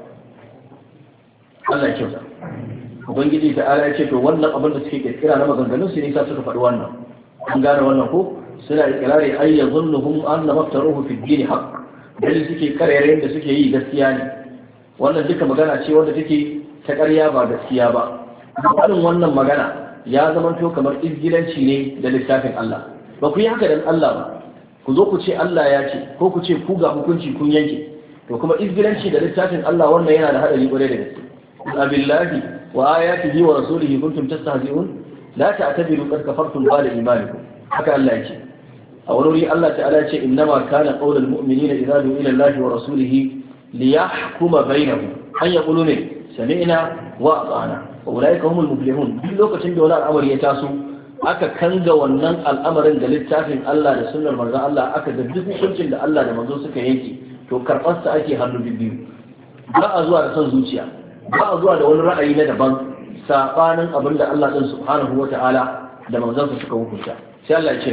Allah ya kyauta ubangiji ta ala ya ce to wannan abin da suke kirkira na maganganun su ne sa suka faɗi wannan an gane wannan ko suna ikirari ay yazunnuhum anna maftaruhu fi ad-din haqq dalil suke karerayen da suke yi gaskiya ne wannan duka magana ce wanda take ta ƙarya ba gaskiya ba wannan wannan magana ya zamanto kamar izgilanci ne da littafin Allah ba ku yi haka dan Allah ba ku zo ku ce Allah ya ce ko ku ce ku ga hukunci kun yanke to kuma izgilanci da littafin Allah wannan yana da hadari kwarai da gaske abillahi wa ayatihi wa rasulihi kuntum tastahzi'un la ta'tabiru qad kafartum ba'da imanikum haka Allah ya ce a wani wuri Allah ta'ala ya ce innama kana qawlul mu'minina idza du'u ila Allah wa rasulihi liyahkuma bainahum an yaqulu ne sami'na wa ata'na wa ulaika humul muflihun. Duk lokacin da wani al'amari ya taso aka kanga wannan al'amarin da littafin Allah da sunnar manzon Allah, aka ga duk hukuncin da Allah da manzo suka yanke to karɓar sa ake hannu biyu. Ba a zuwa da son zuciya, ba a zuwa da wani ra'ayi na daban sabanin abin da Allah din subhanahu wata'ala da manzon sa suka hukunta. sai Allah ya ce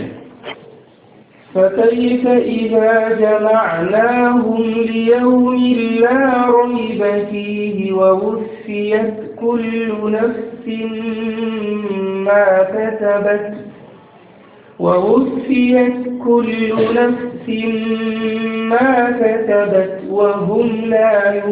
فكيف إذا جمعناهم ليوم لا ريب فيه ووفيت كل نفس ما كسبت ووفيت كل نفس ما كسبت وهم لا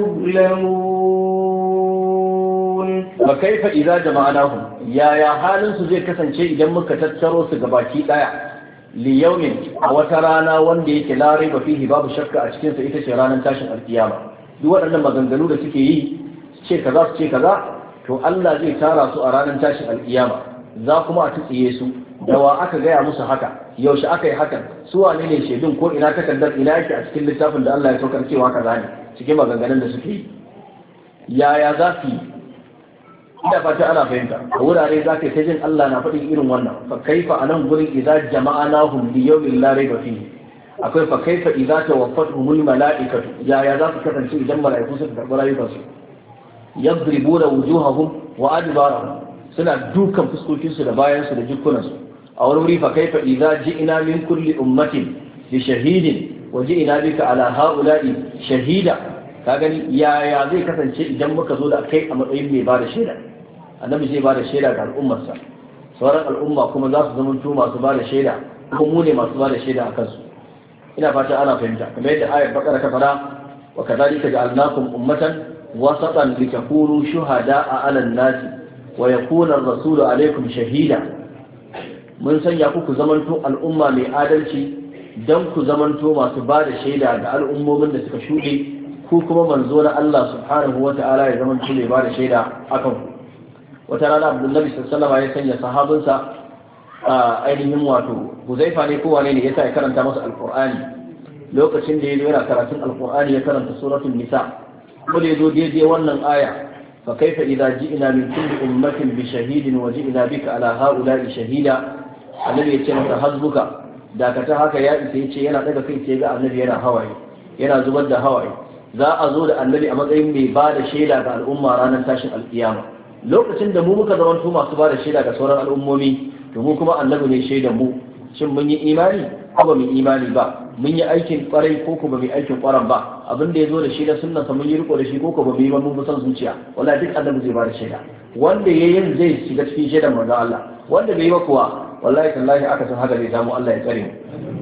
يظلمون. فكيف إذا جمعناهم يا يا حالن سوزي kasance idan muka tattaro su gabaki daya liyaumin a wata rana wanda yake la raiba fihi babu shakka a cikin sa ita ce ranar tashin alkiyama. Duk waɗannan maganganu da suke yi ce kaza su ce kaza to Allah zai tara su a ranar tashin alkiyama, za kuma a tsiye su da wa aka gaya musu haka, yaushe aka yi hakan, su wane ne shaidun, ko ina takardar, ina yake a cikin littafin da Allah ya saukar cewa kaza ne cikin maganganun da suke yi, yaya za su yi. Ina fata ana fahimta a wurare za ka yi ta jin Allah na faɗin irin wannan fa kaifa anan gurin idza jama'anahum li yawmin la rayba fihi, akwai fa kaifa idza tawaffatuhumul mala'ikatu, yaya za su kasance idan mala'iku suka karɓi rayukansu, yadribuna wujuhahum wa adbarahum, suna dukan fuskokinsu da bayansu da jikunansu. A wani wuri fa kaifa idza ji'na min kulli ummatin bi shahidin wa ji'na bika ala ha'ula'i shahida. Ka gani yaya zai kasance idan muka zo da kai a matsayin mai bada shaida. Annabi zai bada shaida ga al'ummarsa, sauran al'umma kuma za su zamanto masu bada shaida, kuma mu ne masu bada shaida a kansu. Ina fata ana fahimta kamar yadda ayar bakara ta fara wa kadhalika ja'alnakum ummatan wasatan litakunu shuhada'a 'alan nasi wa yakuna ar-rasulu 'alaykum shahida. Mun sanya ku ku zamanto al'umma mai adalci dan ku zamanto masu bada shaida ga al'ummomin da suka shuɗe, ku kuma manzo na Allah subhanahu wa ta'ala ya zamanto mai bada shaida akan ku. Wata rana Abdullahi sallallahu alaihi wasallam ya sanya sahabinsa a ainihin wato Huzaifa ne ko wane ne yasa ya karanta masa alqur'ani. Lokacin da yazo yana karatun alqur'ani ya karanta suratul nisa, ko da yazo daidai wannan aya fa kaifa idza ji'na min kulli ummatin bi shahidin wa ji'na bika ala ha'ula'i shahida. Annabi ya ce masa hasbuka, dakata haka ya isa, yace yana daga kai sai ga annabi yana hawaye, yana zubar da hawaye. Za a zo da annabi a matsayin mai ba da shaida ga al'umma ranar tashin alkiyama. Lokacin da mu muka zamanto masu ba da shaida ga sauran al'ummomi, to mu kuma annabi ne shaidan mu. Shin mun yi imani ko ba mu imani ba? Mun yi aikin kwarai ko ko ba mu aikin kwaran ba? Abin da ya zo da shi da sunnansa mun yi riko da shi ko ko ba mu yi ba, mun san zuciya. Wallahi duk annabi zai ba da shaida. Wanda ya yin zai shiga cikin shaidan manzon Allah, wanda bai yi ba kuwa wallahi tallahi aka san haka zai samu. Allah ya tsare mu.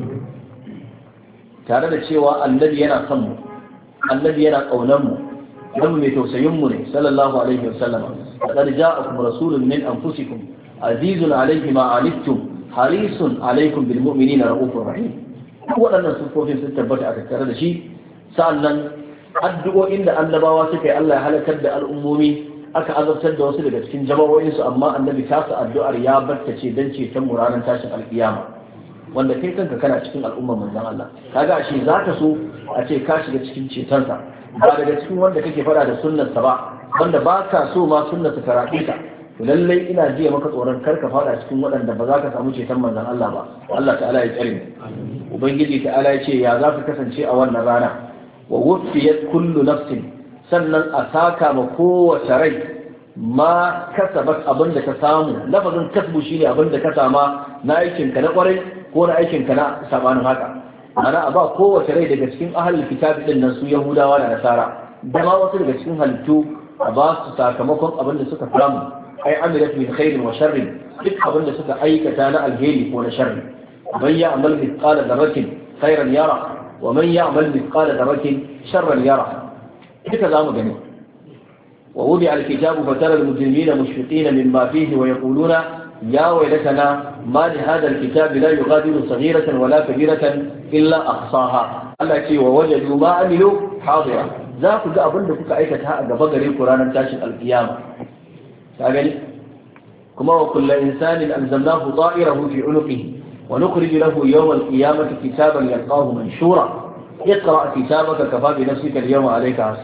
Tare da cewa annabi yana son mu, annabi yana kaunar mu, dan mai tausayin mu ne sallallahu alaihi wasallam. laqad ja'akum rasulun min anfusikum azizun alayhi ma anittum harisun alaykum bil mu'minina raufur rahim. Waɗannan sufofin sun tabbata a tattare da shi. Sa'annan addu'o'in da annabawa suka yi Allah ya halakar da al'ummomi, aka azabtar da wasu daga cikin jama'o'insu, amma annabi tasa addu'ar ya battace dan ceton mu ranar tashin alkiyama, wanda kai kanka kana cikin al'ummar manzon Allah. Kaga shi zaka so a ce ka shiga cikin cetonsa, ba daga cikin wanda kake fara da sunnarsa ba, wanda ba ka so ma sunnarsa ta raɓe ka. To lallai ina jiya maka tsoron kar ka fada cikin waɗanda ba za ka samu ceton manzon Allah ba. Allah ta'ala ya tsare mu. Ubangiji ta'ala ya ce ya za ka kasance a wannan rana, wa wuffiyat kullu nafsin, sannan a saka ma kowace rai ma kasabat abin da ka samu. Lafazin kasbu shine abin da ka sama na aikin ka na kwarai ko na aikin ka na sabanin haka. Ana a ba kowace rai daga cikin ahlul kitabi din nan su Yahudawa da Nasara, da ma wasu daga cikin halittu, a ba su sakamakon abin da suka samu. Ai amilat min khairin wa sharrin, duk abin da suka aikata na alheri ko na sharri. Man ya'mal mithqala dharratin khairan yara wa man ya'mal mithqala dharratin sharran yara. Duka zamu gani. Wa wudi al-kitabu fatara al-mujrimina mushfiqina mimma fihi wa yaquluna ya waylatana ma li hadha al-kitabi la yughadiru saghiratan wala kabiratan illa ahsaha. Allah ce wa wajadu ma amilu hadira. Za ku ga abin da kuka aikata a gaba gare ku ranar tashin alkiyama. Ka gani? Kuma wa kullu insanin alzamnahu ta'irahu fi 'unuqihi wa nukhriju lahu yawm al-qiyamati kitaban yalqahu manshura. اقرأ كتابك كفى بنفسك اليوم عليك حسيبا.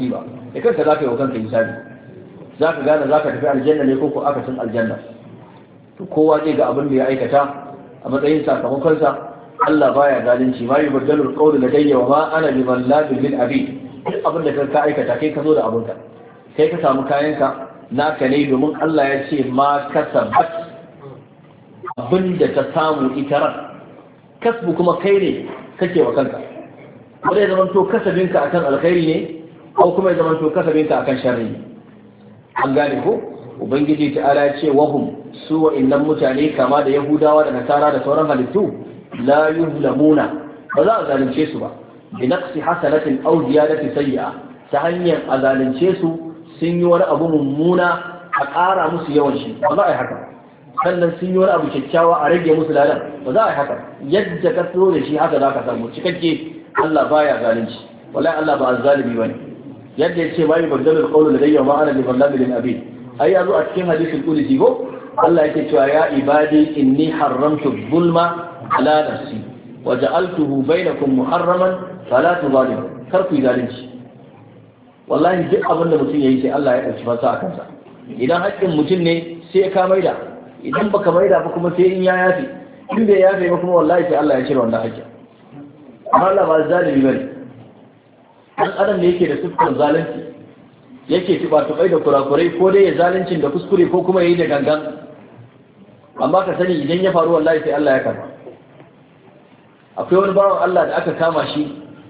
da kanka za ka yi wa kanka hisabi za ka gane za ka tafi aljanna ne ko ko akasin aljanna. To kowa zai ga abin da ya aikata a matsayin sakamakonsa. Allah baya zalunci, ma yubaddalu alqawlu ladayya wa ma ana biman labin lil abi. Duk abin da ka aikata kai ka zo da abinka, kai ka samu kayanka naka ne, domin Allah ya ce ma kasabat, abin da ka samu ita ran. Kasbu kuma kai ne kake wa kanka, wanda ya zama to kasabinka akan alkhairi ne ko kuma ya zama to kasabinka akan sharri ne. An gane ko? Ubangiji ta'ala ya ce wahum su wa'innan mutane kama da Yahudawa da Nasara da sauran halittu la yuzlamuna, ba za a zalunce su ba bi naqsi hasanatin aw ziyadati sayyi'a, ta hanyar a zalunce su sun yi wani abu mummuna a ƙara musu yawan shi, ba za a yi haka. Sannan sun yi wani abu kyakkyawa a rage musu ladan, ba za a yi haka. Yadda ka so da shi haka za ka samu cikakke. Allah baya zalunci, wallahi Allah ba azzalimi bane. Yadda yace ma yubaddalu alqawlu ladayya ma ana bi dhallamin lil abid, ai yazo a cikin hadisul qudsi ko Allah yake cewa ya ibadi inni haramtu zulma ala nafsi wa ja'altuhu bainakum muharraman fala tudalimu. Kar ku zalunci. Wallahi duk abin da mutum yayi sai Allah ya dauki fasa a kansa. Idan haƙƙin mutum ne sai ka maida, idan baka maida ba kuma sai in ya yafe, in bai yafe ba kuma wallahi sai Allah ya cire wannan haƙƙin. Allah ba zalimi bane. Dan adam ne yake da sifar zalunci, yake tuba tubai da kurakurai, ko dai ya zaluncin da kuskure ko kuma yayi da gangan. Amma ka sani idan ya faru wallahi sai Allah ya karba. Akwai wani bawan Allah da aka kama shi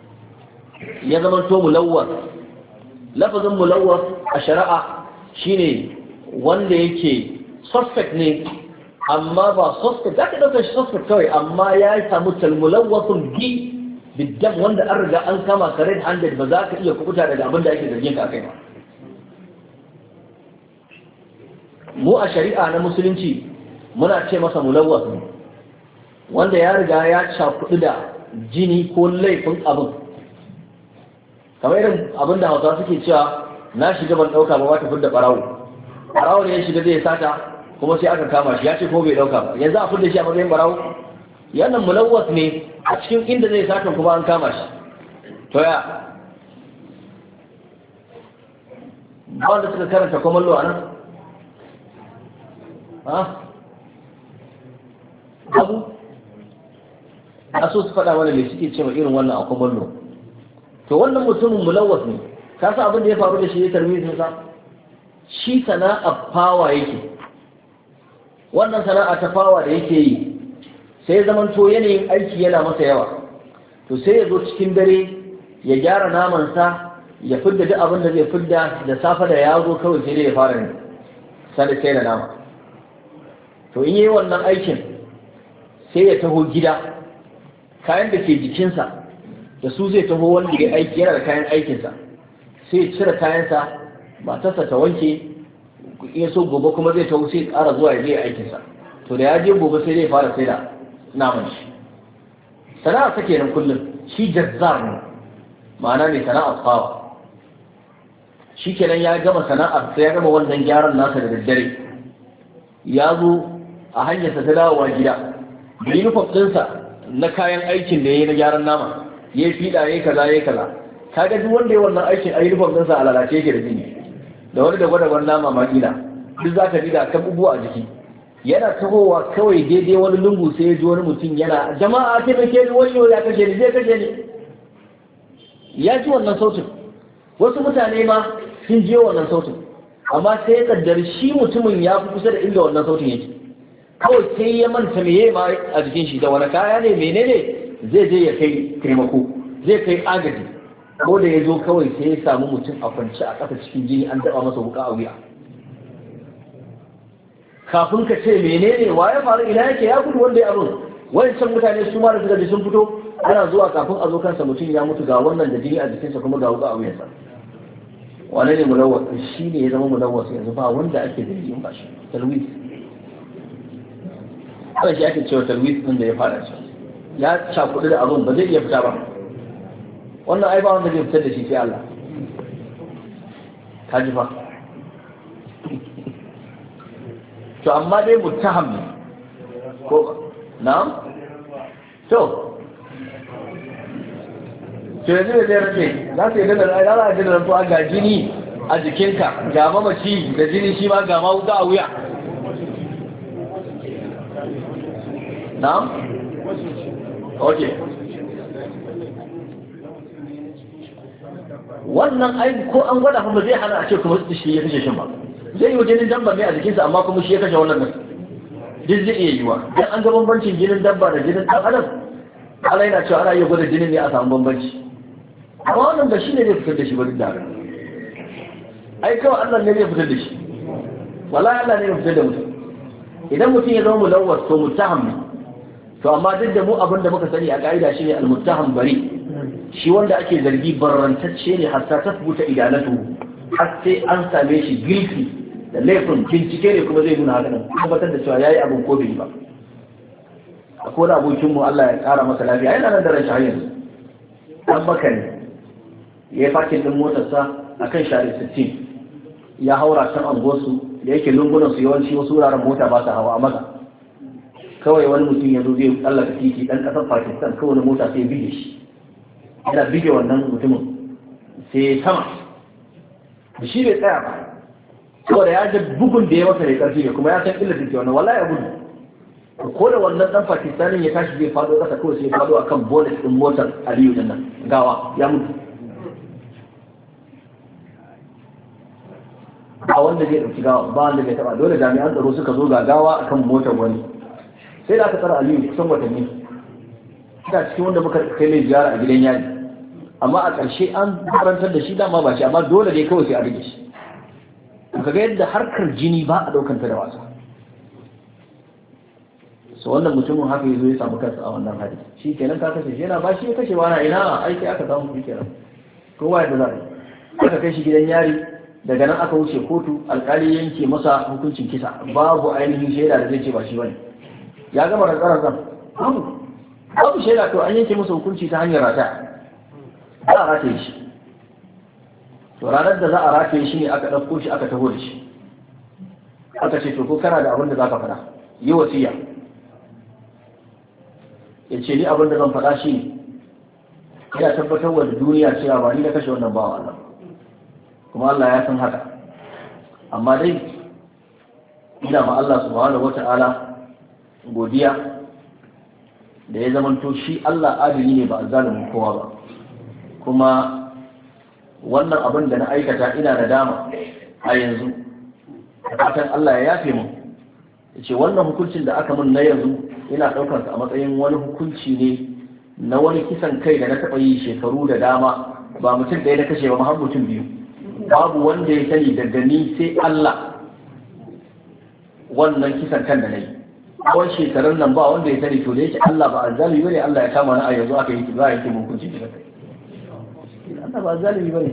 ya zama to mulawwar. Lafazin mulawwar a shari'a shine wanda yake suspect ne, amma ba suspect, za ka ɗauka shi suspect kawai, amma ya samu talmulawwasun bi biddam, wanda an riga an kama ka red handed, ba za ka iya kubuta daga abin da ake zargin ka akai ba. Mu a shari'a na musulunci muna ce masa mulawwas ne, wanda ya riga ya cakudu da jini ko laifin abin. Kamar irin abin da Hausawa suke cewa na shiga ban ɗauka ba wata fidda ɓarawo. Ɓarawo ne ya shiga zai sata kuma sai aka kama shi, ya ce ko bai ɗauka ba, yanzu a fidda shi a matsayin ɓarawo. Yannan mulawwas ne a cikin inda zai sata kuma an kama shi. To ya ba wanda suka karanta kwamallo a nan? Ha? Abu? A so su faɗa mana mai suke ce ma irin wannan a kwamallo. To wannan mutumin mulawwas ne, ka sa abin da ya faru da shi ya tarbi sa? Shi sana'a fawa yake. Wannan sana'a ta fawa da yake yi sai zaman to yanayin aiki yana masa yawa, to sai ya zo cikin dare ya gyara namansa ya fidda duk abin da zai fidda, da safe da ya zo kawai sai dai ya fara ne sai sai da nama. To in yi wannan aikin sai ya taho gida, kayan da ke jikinsa da su zai taho wanda ya aiki yana da kayan aikinsa, sai ya cire kayansa, matarsa ta wanke, in so gobe kuma zai taho sai ƙara zuwa ya je aikinsa. To da ya je gobe sai zai fara sai da naman shi. Sana'a take nan kullum, shi jazzar ne, ma'ana ne sana'ar fawa. Shi kenan ya gama sana'ar sai ya gama wannan gyaran nasa da daddare, ya zo a hanyarsa ta dawowa gida, da uniform ɗinsa na kayan aikin da ya yi na gyaran nama, ya yi fiɗa, ya yi kaza, ya yi kaza. Ka ga duk wanda ya wannan aikin a uniform ɗinsa a lalace yake da jini, da wani da gwadagwar nama ma gida, duk za ka ji da kan bubuwa a jiki. Yana tahowa kawai daidai wani lungu sai ya ji wani mutum yana, jama'a taimake ni, wani ya kashe ni, zai kashe ni. Ya ji wannan sautin. Wasu mutane ma sun je wannan sautin, amma sai ya kaddari shi mutumin ya fi kusa da inda wannan sautin yake. Kawai sai ya manta meye ma a jikin shi, da wani kaya ne, menene zai je ya kai taimako, zai kai agaji. Ko da ya zo kawai sai ya samu mutum a kwance a ƙasa cikin jini, an taɓa masa wuƙa a wuya. Kafin ka ce menene wa ya faru, ina yake, ya gudu wanda ya abun. Wancan mutane su ma da suka ji sun fito, ana zuwa kafin a zo kansa mutum ya mutu, ga wannan da jini a jikinsa kuma ga wuƙa a wuyansa. Wane ne mulawwas? Shi ne ya zama mulawwas yanzu, ba wanda ake da yin ba shi. Talwis. Haka shi ake cewa talwis ɗin da ya fara shi. Ya cakuɗu da abun, ba zai iya fita ba. Wannan ai ba wanda zai fitar da shi sai Allah. Ka ji fa. To amma dai muttaham ne ko na'am? To to yanzu da zai rage za su yi da za a yi da rantuwa ga jini a jikinka ga mamaci da jini shi ma ga ma wuta a wuya na'am ok wannan ai ko an gwada kuma zai hana a ce kuma shi ya kashe shi ba zai yi wa jinin dabba ne a jikinsa amma kuma shi ya kashe wannan nan duk zai iya yiwa dan an ga bambancin jinin dabba da jinin dan adam Allah yana cewa ana iya gwada jinin ne a samu bambanci amma wannan ba shi ne zai fitar da shi ba duk da ai kawai Allah ne zai fitar da shi wallahi Allah ne zai fitar da mutum idan mutum ya zama mulawwas to muttaham ne to amma duk da mu abin da muka sani a ka'ida shine al-muttaham bari shi wanda ake zargi barrantacce ne har ta tabbata idanatu har sai an same shi guilty da laifin bincike ne kuma zai nuna haka nan tabbatar da cewa yayi abin ko bai ba akwai da abokin mu Allah ya kara masa lafiya yana nan da rashin hanyar dan baka ne ya yi fakin din motarsa akan share sittin ya haura kan angosu da yake lungunan su yawanci wasu wuraren mota ba su hawa a maka kawai wani mutum ya zo zai tsallaka titi dan kasar Pakistan kawai wani mota sai bige shi yana bige wannan mutumin sai sama da shi bai tsaya ba saboda ya ji bugun da ya masa da karfi ne kuma ya san illa take wannan wallahi ya gudu ko da wannan dan Pakistanin ya tashi zai fado kasa kawai sai ya fado akan bonnet din motar Aliyu din nan gawa ya mutu a wanda zai dauki gawa ba wanda bai taba dole jami'an tsaro suka zo ga gawa akan motar wani sai da aka tsara Aliyu kusan watanni ina cikin wanda muka kai mai ziyara a gidan yari amma a ƙarshe an karantar da shi dama ba shi amma dole ne kawai sai a rike shi ka ga yadda harkar jini ba a ɗaukanta da wasa so wannan mutumin haka ya zo ya samu kansa a wannan hali shi kenan ka kashe shi yana ba shi ya kashe wani ina aiki aka samu shi kenan kowa yadda za a yi aka kai shi gidan yari daga nan aka wuce kotu alkali yanke masa hukuncin kisa babu ainihin shaida da zai ce ba shi bane ya gama rantsarar zan babu babu shaida to an yanke masa hukunci ta hanyar rata za a rataye shi to ranar da za a rataye shi ne aka ɗauko shi aka taho da shi aka ce to ko kana da abin da za ka faɗa yi wasiya ya ce ni abin da zan faɗa shi ne ina tabbatar wa da duniya cewa ba ni na kashe wannan bawa Allah kuma Allah ya san haka amma dai ina ma Allah subhanahu wata'ala godiya da ya zamanto shi Allah adili ne ba zalimin kowa ba kuma wannan abin da na aikata ina da dama a yanzu fatan Allah ya yafe mu yace wannan hukuncin da aka mun na yanzu ina daukar sa a matsayin wani hukunci ne na wani kisan kai da na taba yi shekaru da dama ba mutum da ya kashe ba har mutum biyu babu wanda ya sani daga ni sai Allah wannan kisan kan da na yi tsawon shekarun nan ba wanda ya sani to da yake Allah ba azzalimi bane Allah ya kama ni a yanzu aka yi za a yi mun hukunci da kai Allah ba azzalimi bane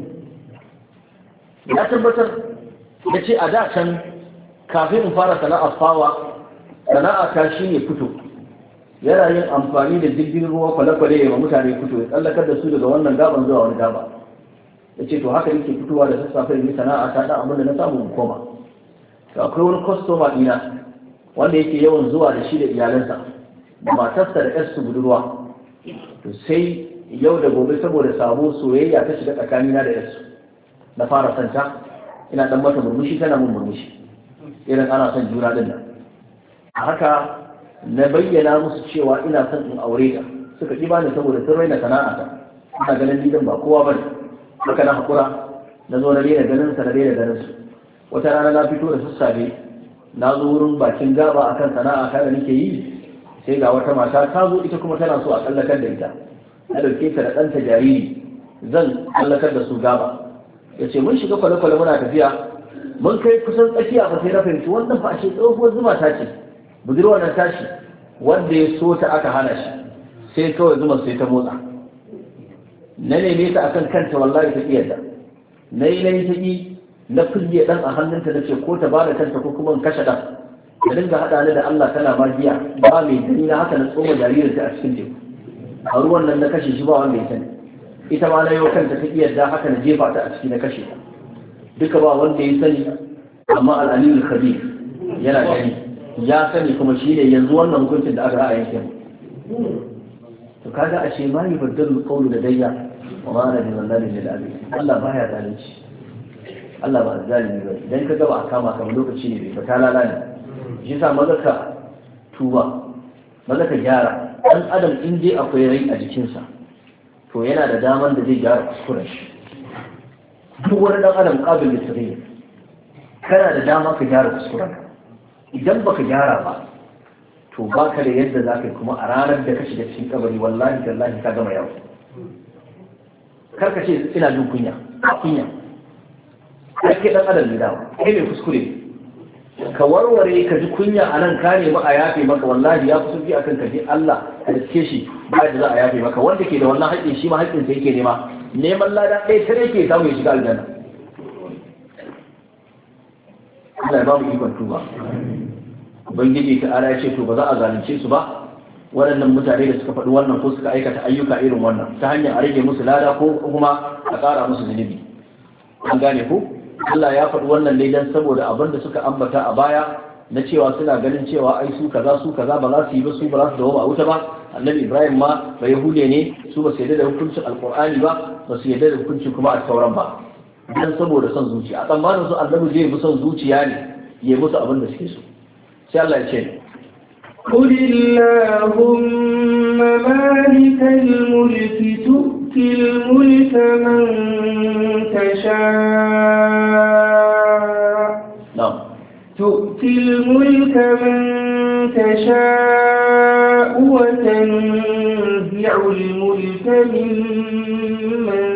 ya tabbatar da ce a da can kafin in fara sana'ar fawa sana'a ta shine fito yana yin amfani da jirgin ruwa kwale-kwale ya ma mutane fito ya tsallakar da su daga wannan gaban zuwa wani gaba ya ce to haka yake fitowa da sassafe yi sana'a ta ɗan abin da na samu mu koma to akwai wani kwastoma ɗina wanda yake yawan zuwa da shi da iyalansa da matarsa da ƴarsu budurwa to sai yau da gobe saboda sabo soyayya ta shiga tsakanina da ƴarsu na fara santa ina dan mata murmushi tana mun murmushi irin ana son juna din nan a haka na bayyana musu cewa ina son in aure ta suka ki bani saboda sun raina sana'ata ina ganin gidan ba kowa bane haka na hakura na zo na daina ganin sa na daina ganin su wata rana na fito da sassafe na zo wurin bakin gaba akan sana'a ta da nake yi sai ga wata mata ta zo ita kuma tana so a tsallakar da ita na dauke ta da ɗanta jariri zan tsallakar da su gaba ya ce mun shiga kwale-kwale muna tafiya mun kai kusan tsakiya ba sai na fahimci wannan fa ce tsohuwar zuma ta ce budurwa nan tashi wanda ya so ta aka hana shi sai kawai zuma sai ta motsa na neme ta akan kanta wallahi ta iyar na yi na yi ta yi na kulle dan a hannunta na ce ko ta bada kanta ko kuma in kashe dan da dinga haɗa ni da Allah tana magiya ba mai gani na haka na tsoma jaririn ta a cikin teku a ruwan nan na kashe shi ba wanda ya sani ita ma na yau kanta ta iya da haka na jefa ta a ciki na kashe ta duka ba wanda ya sani amma al'alilul khabir yana gani ya sani kuma shi ne yanzu wannan hukuncin da aka ra'ayin yanke to kaga ashe ma yi baddalul qawlu da dayya wa ma ana bi wallahi lil abid Allah baya zalunci Allah ba zalimi ba idan ka ga ba a kama ka lokaci ne bai fata lalani shi yasa maza ka tuba maza ka gyara dan adam in dai akwai rai a jikinsa to yana da daman da zai gyara kuskuren shi duk wani dan adam kabil da sirri kana da dama ka gyara kuskuren idan baka gyara ba to baka da yadda za ka yi kuma a ranar da ka shiga cikin kabari wallahi tallahi ka gama yawo kar ka ce ina jin kunya kunya kai ke dan adam ne dawo kai ne kuskure ka warware ka ji kunya a nan ka nemi a yafe maka wallahi ya fi sauki akan ka ji Allah ka riske shi ba da za a yafe maka wanda ke da wannan haƙƙin shi ma haƙƙin sa yake nema neman lada ɗaya tare ke samu ya shiga aljanna Allah ya ba mu ikon tuba ubangiji ta ala ya ce to ba za a zalunce su ba waɗannan mutane da suka faɗi wannan ko suka aikata ayyuka irin wannan ta hanyar a rage musu lada ko kuma a ƙara musu zunubi an gane ku Allah ya faɗi wannan ne dan saboda abin da suka ambata a baya na cewa suna ganin cewa ai su kaza su kaza ba za su yi ba su ba za su dawo a wuta ba annabi Ibrahim ma ba yahude ne su ba su yarda da hukuncin alqur'ani ba ba su yarda da hukuncin kuma a tauran ba dan saboda son zuciya a tsammanin su annabi zai bi son zuciya ne ya musu abin da suke so sai Allah ya ce قل اللهم مالك الملك تؤتي الملك من تشاء نعم تؤتي الملك من تشاء وتنزع الملك ممن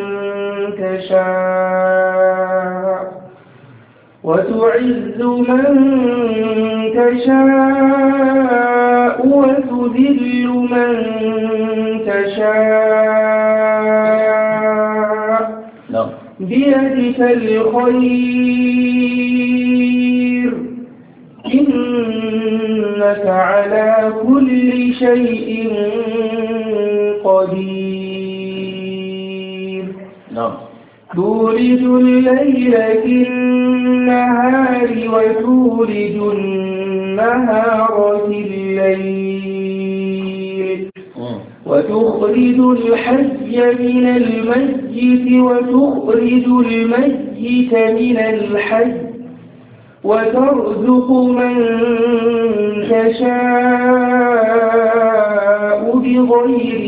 تشاء وتعز من تشاء وتذل من تشاء بيدك الخير إنك على كل شيء قدير نعم تولج الليل في النهار وتولج النهار في الليل وتخرج الحي من الميت وتخرج الميت من الحي وترزق من تشاء بغير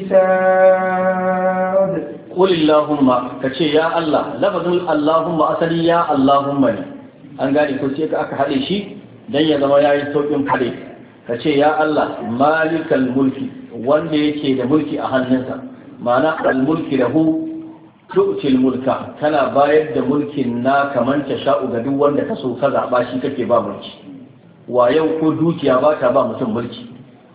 حساب قل اللهم كشي يا الله لفظ اللهم أصلي يا اللهم an gane ko sai aka haɗe shi dan ya zama yayi saukin fare kace ya Allah malikal mulki wanda yake da mulki a hannunsa ma'ana al mulki lahu tu'til mulka kana bayar da mulkin na kaman ta sha'u ga duk wanda ka so ka zaba shi kake ba mulki wa yau ko dukiya ba ta ba mutum mulki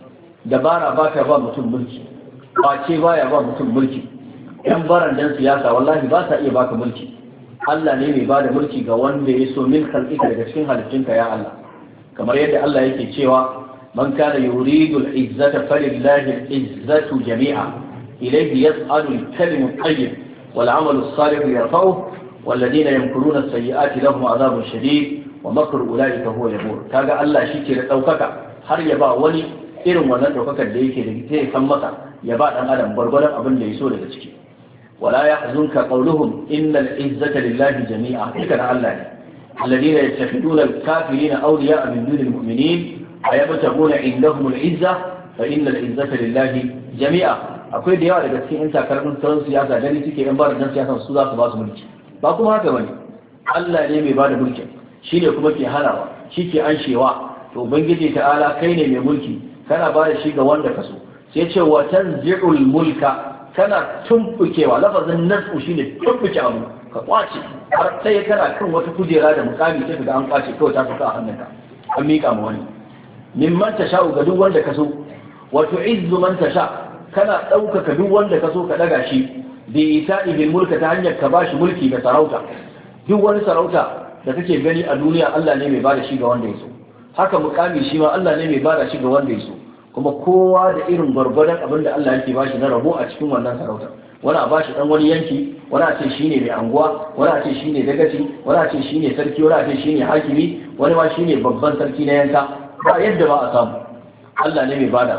dabara ba ta ba mutum mulki kwace baya ba mutum mulki yan barandan siyasa wallahi ba ta iya baka mulki Allah ne mai bada mulki ga wanda ya so min khalqika daga cikin halittunka ya Allah kamar yadda Allah yake cewa man kana yuridu al-izzata falillahi al-izzatu jami'a ilayhi yas'alu al-kalimu at-tayyib wal 'amalu as-salih yarfa'uhu wal ladina yamkuruna as-sayyi'ati lahum 'adhabun shadid wa makru ulaika huwa yabur kaga Allah shike da daukaka har ya ba wani irin wannan daukakar da yake da zai san masa ya ba dan adam gurgurdan abin da ya so daga ciki ولا يحزنك قولهم إن العزة لله جميعا كان الله الذين يتخذون الكافرين أولياء من دون المؤمنين ويبتغون عندهم العزة فإن العزة لله جميعا akwai da yawa daga cikin takarun tsaron siyasa gani suke yan bada dan siyasa su za su ba su mulki ba kuma haka bane Allah ne mai bada mulki shine kuma ke hanawa shi ke anshewa to ubangiji ta'ala kai ne mai mulki kana bada shi ga wanda ka so sai ce wa tanzi'ul mulka kana tumbukewa lafazin nasu shine tumbuke abu ka kwace har sai kana kan wata kujera da mukami sai ga an kwace kawai ta saka a hannunka an mika ma wani mimman tasha'u ga duk wanda ka so wa tu'izzu man tasha kana ɗaukaka duk wanda ka so ka daga shi bi ita'i bil mulka ta hanyar ka bashi mulki da sarauta duk wani sarauta da kake gani a duniya Allah ne mai bada shi ga wanda ya so haka mukami shi ma Allah ne mai bada shi ga wanda ya so kuma kowa da irin gwargwadon abin da Allah yake bashi na rabo a cikin wannan sarauta wani a bashi dan wani yanki wani a ce shine mai anguwa wani a ce shine dagaci wani a ce shine sarki wani a ce shine hakimi wani ma shine babban sarki na yanka ba yadda ba a samu Allah ne mai bada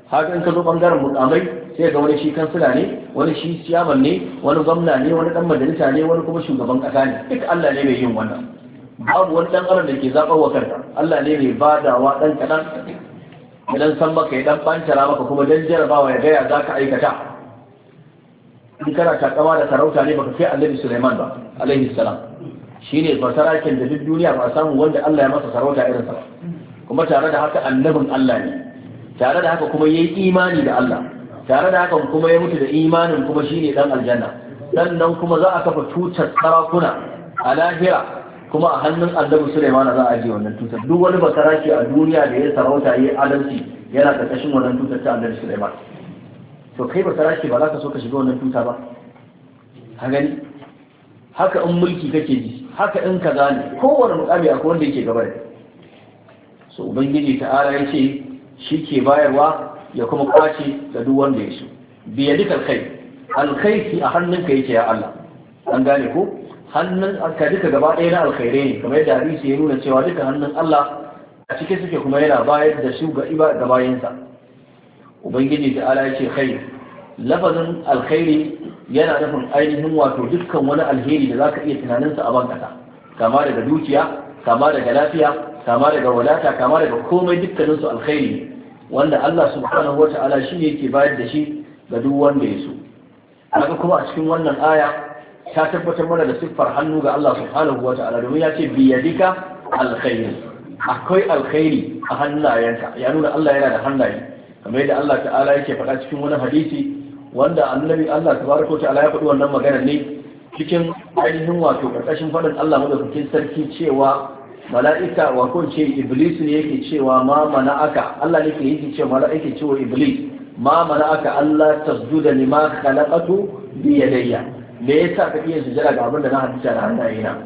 haka in ka zo bangaren mukamai sai ga wani shi kansila ne, wani shi ciyaman ne, wani gwamna ne, wani dan majalisa ne, wani kuma shugaban kasa ne. Duk Allah ne mai yin wannan. Babu wani dan adam da ke zaɓar wa kanka. Allah ne mai badawa dan kadan idan san maka ya dan bantara maka kuma dan jarabawa ya gaya za ka aikata. In kana takama da sarauta ne baka kai Annabi Sulaiman ba alaihi salam. Shine basarakin da duk duniya ba samu wanda Allah ya masa sarauta irin sa. Kuma tare da haka annabin Allah ne. Tare da haka kuma yayi imani da Allah. Tare da haka kuma ya mutu da imanin kuma shine dan aljanna. Sannan kuma za a kafa tutar sarakuna a lahira kuma a hannun Annabi Sulaiman za a ji wannan tutar. Duk wani basaraki a duniya da ya sarauta yayi adalci yana karkashin wannan tutar ta Annabi Sulaiman. To kai basaraki ba za ka so ka shiga wannan tuta ba. Ha gani? Haka in mulki kake ji, haka in ka gane kowane mukami akwai wanda yake gaba da so ubangiji ta'ala ya ce shi ke bayarwa ya kuma kwace da duk wanda ya so biya duka kai alkhairi a hannunka yake ya Allah an gane ko hannun ka duka gaba ɗaya na alkhairai ne kamar yadda hadisi ya nuna cewa duka hannun Allah a cike suke kuma yana bayar da su ga iba ga bayansa ubangiji ta'ala ya ce khair lafazin alkhairi yana nufin ainihin wato dukkan wani alheri da zaka iya tunaninsa a bankasa kama daga dukiya kama daga lafiya kama daga wadata kama daga komai dukkaninsu alkhairi wanda Allah subhanahu wata'ala shi ne yake bayar da shi ga duk wanda ya so haka kuma a cikin wannan aya ta tabbatar mana da siffar hannu ga Allah subhanahu wata'ala domin ya ce biyadika alkhairi akwai alkhairi a hannayenka ya nuna Allah yana da hannaye kamar yadda Allah ta'ala yake faɗa cikin wani hadisi wanda annabi Allah tabaraka wa ta'ala ya faɗi wannan magana ne cikin ainihin wato karkashin faɗin Allah madaukakin sarki cewa mala'ika wa ko ce iblis ne yake cewa ma mana'aka Allah ne ke yi cewa mala'ika cewa iblis ma mana'aka Allah tasjuda lima khalaqatu bi yadayya me yasa kake yin sujada ga abin da na hadisa da hannaye na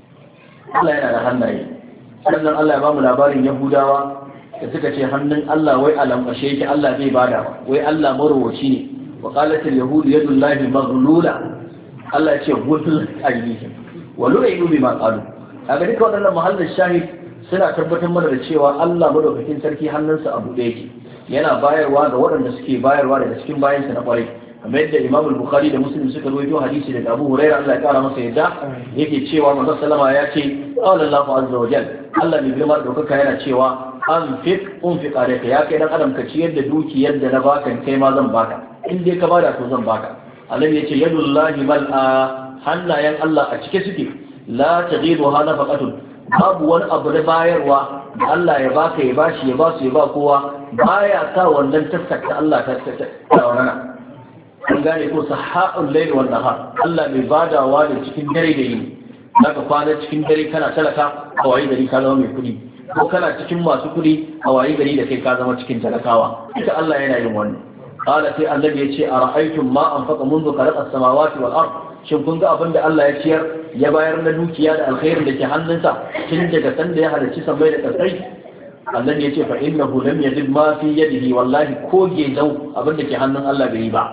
Allah yana da hannaye sannan Allah ya ba mu labarin Yahudawa da suka ce hannun Allah wai alamkashe yake Allah bai bada wai Allah marwaci ne وقالت اليهود يد الله مغلولة الله يقول غلل أيديهم ولعنوا بما قالوا هذا duka waɗannan mahallin shahid suna tabbatar mana da cewa Allah madaukakin sarki hannunsa abu ɗaya yake yana bayarwa ga waɗanda suke bayarwa daga cikin bayansa na ƙwarai kamar yadda Imam Bukhari da Muslim suka rawaito hadisi daga Abu Hurairah Allah ya kara masa yadda yake cewa Manzon sallama ya ce qala Allahu azza wa jalla Allah mai girma da ɗaukaka yana cewa anfiq unfiq alayka ya kai dan adam ka ciyar da dukiyar da na baka kai ma zan baka in dai ka bada to zan baka Allah ya ce yadullahi mal'a hannayen Allah a cike suke la taghidu hana faqatun babu wani abu da bayarwa da Allah ya baka ya bashi ya basu ya ba kowa baya sa wannan taskata Allah ta ta wannan an gane ko sahaul layl wal nahar Allah mai badawa da cikin dare da yini zaka kwana cikin dare kana talaka a wayi gari ka zama mai kudi ko kana cikin masu kudi a wayi gari da kai ka zama cikin talakawa ita Allah yana yin wannan qala sai annabi yace ara'aytum ma anfaqa منذ خلق السماوات والارض shin kun ga abin da Allah ya ciyar ya bayar na dukiya da alkhairin da ke hannunsa tun daga san da ya halarci sammai da kasai annabi yace fa innahu lam yajid ma fi yadihi wallahi ko gezau abin da ke hannun Allah bai yi ba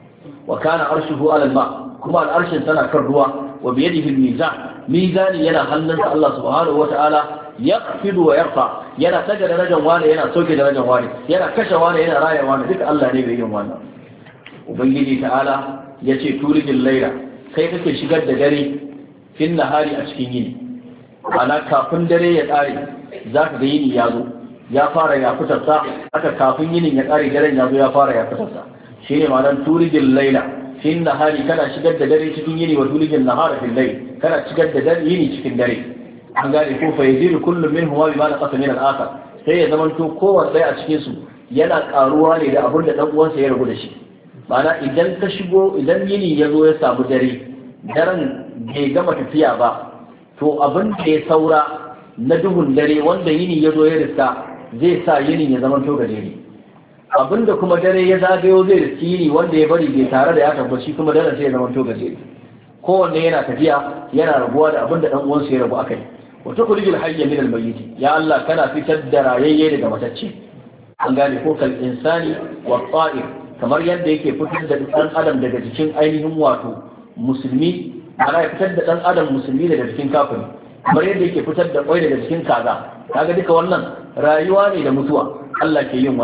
wa kana arshuhu ala al-ma kuma al-arshin tana kan ruwa wa bi yadihi al-mizan mizani yana hannunsa Allah subhanahu wa ta'ala yaqfidu wa yarfa yana taga darajar wani yana soke darajar wani yana kashe wani yana raya wani duka Allah ne bai yin wannan ubangiji ta'ala yace tulijil layla kai kake shigar da dare fin nahari a cikin yini ana kafin dare ya kare zaka ga yini ya zo ya fara ya fitarsa haka kafin yinin ya kare daren ya zo ya fara ya fitarsa shine ma'anar tulijil layla fin nahari kana shigar da dare cikin yini wa tulijil nahara fil layl kana shigar da dare yini cikin dare an gane ko fa yazidu kullu minhum wa bima naqasa min al-akhar sai ya zama to kowanne ɗaya a cikin su yana karuwa ne da abin da dan uwansa ya rabu da shi ma'ana idan ka shigo idan yini ya zo ya samu dare daren bai gama tafiya ba to abin da ya saura na duhun dare wanda yini ya zo ya riska zai sa yinin ya zama to gajere abin da kuma dare ya zagayo zai riski yini wanda ya bari bai tare da ya tabbaci kuma daren sai ya zama to gajere kowanne yana tafiya yana rabuwa da abin da dan uwansa ya rabu akai wata kulijil hayya min al-mayyit ya Allah kana fitar da rayayye daga matacce an gane ko kal insani wa ta'ir kamar yadda yake fitar da dan adam daga jikin ainihin wato musulmi ana fitar da dan adam musulmi daga jikin kafiri kamar yadda yake fitar da kwai daga jikin kaza kaga duka wannan rayuwa ne da mutuwa Allah ke yin wannan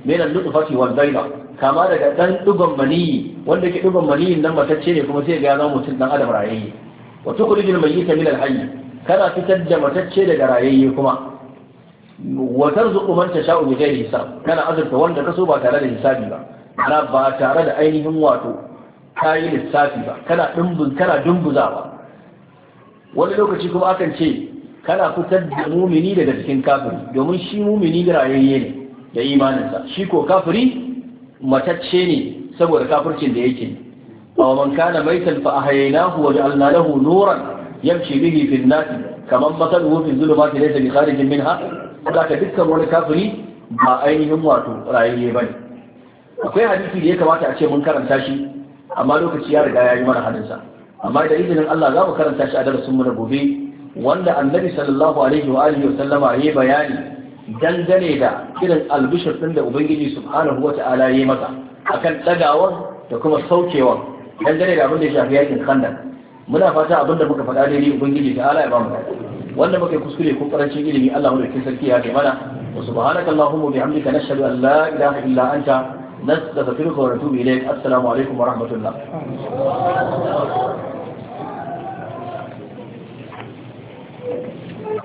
min al-nutfati wal bayda kama daga dan dugon maniyi wanda ke dugon maniyin nan matacce ne kuma sai ga ya zama mutum dan adam rayayye wa tukhrijul mayyita min al-hayy kana fitar da matacce daga rayayye kuma wa tarzuqu man tasha'u bi ghairi hisab kana azurta wanda kaso ba tare da hisabi ba ana ba tare da ainihin wato kayi lissafi ba kana dumbun kana dumbuzawa wani lokaci kuma akan ce kana fitar da mumini daga cikin kafiri domin shi mumini rayayye ne da imaninsa shi ko kafiri matacce ne saboda kafircin da yake aw man kana maitan fa ahyaynahu wa ja'alna lahu nuran yamshi bihi fi an-nas kaman masaluhu fi dhulumati laysa bi kharijin minha zaka dukkan wani kafiri ba ainihin wato rayayye bane akwai hadisi da ya kamata a ce mun karanta shi amma lokaci ya riga ya yi mana hadinsa amma da izinin Allah za mu karanta shi a darasin mu na gobe wanda annabi sallallahu alaihi wa alihi wa sallama yayi bayani dangane da irin albishir din da ubangiji subhanahu wa ta'ala yayi masa akan dagawan da kuma saukewan dangane da abin da ya shafi yakin khandaq muna fata abin da muka faɗa daidai ubangiji ta'ala ya ba mu wanda muka kuskure ko karancin ilimi Allah mu da kin sarki ya kai mana wa subhanaka allahumma bihamdika nashhadu an la ilaha illa anta nastaghfiruka wa natubu ilayk assalamu alaikum wa rahmatullah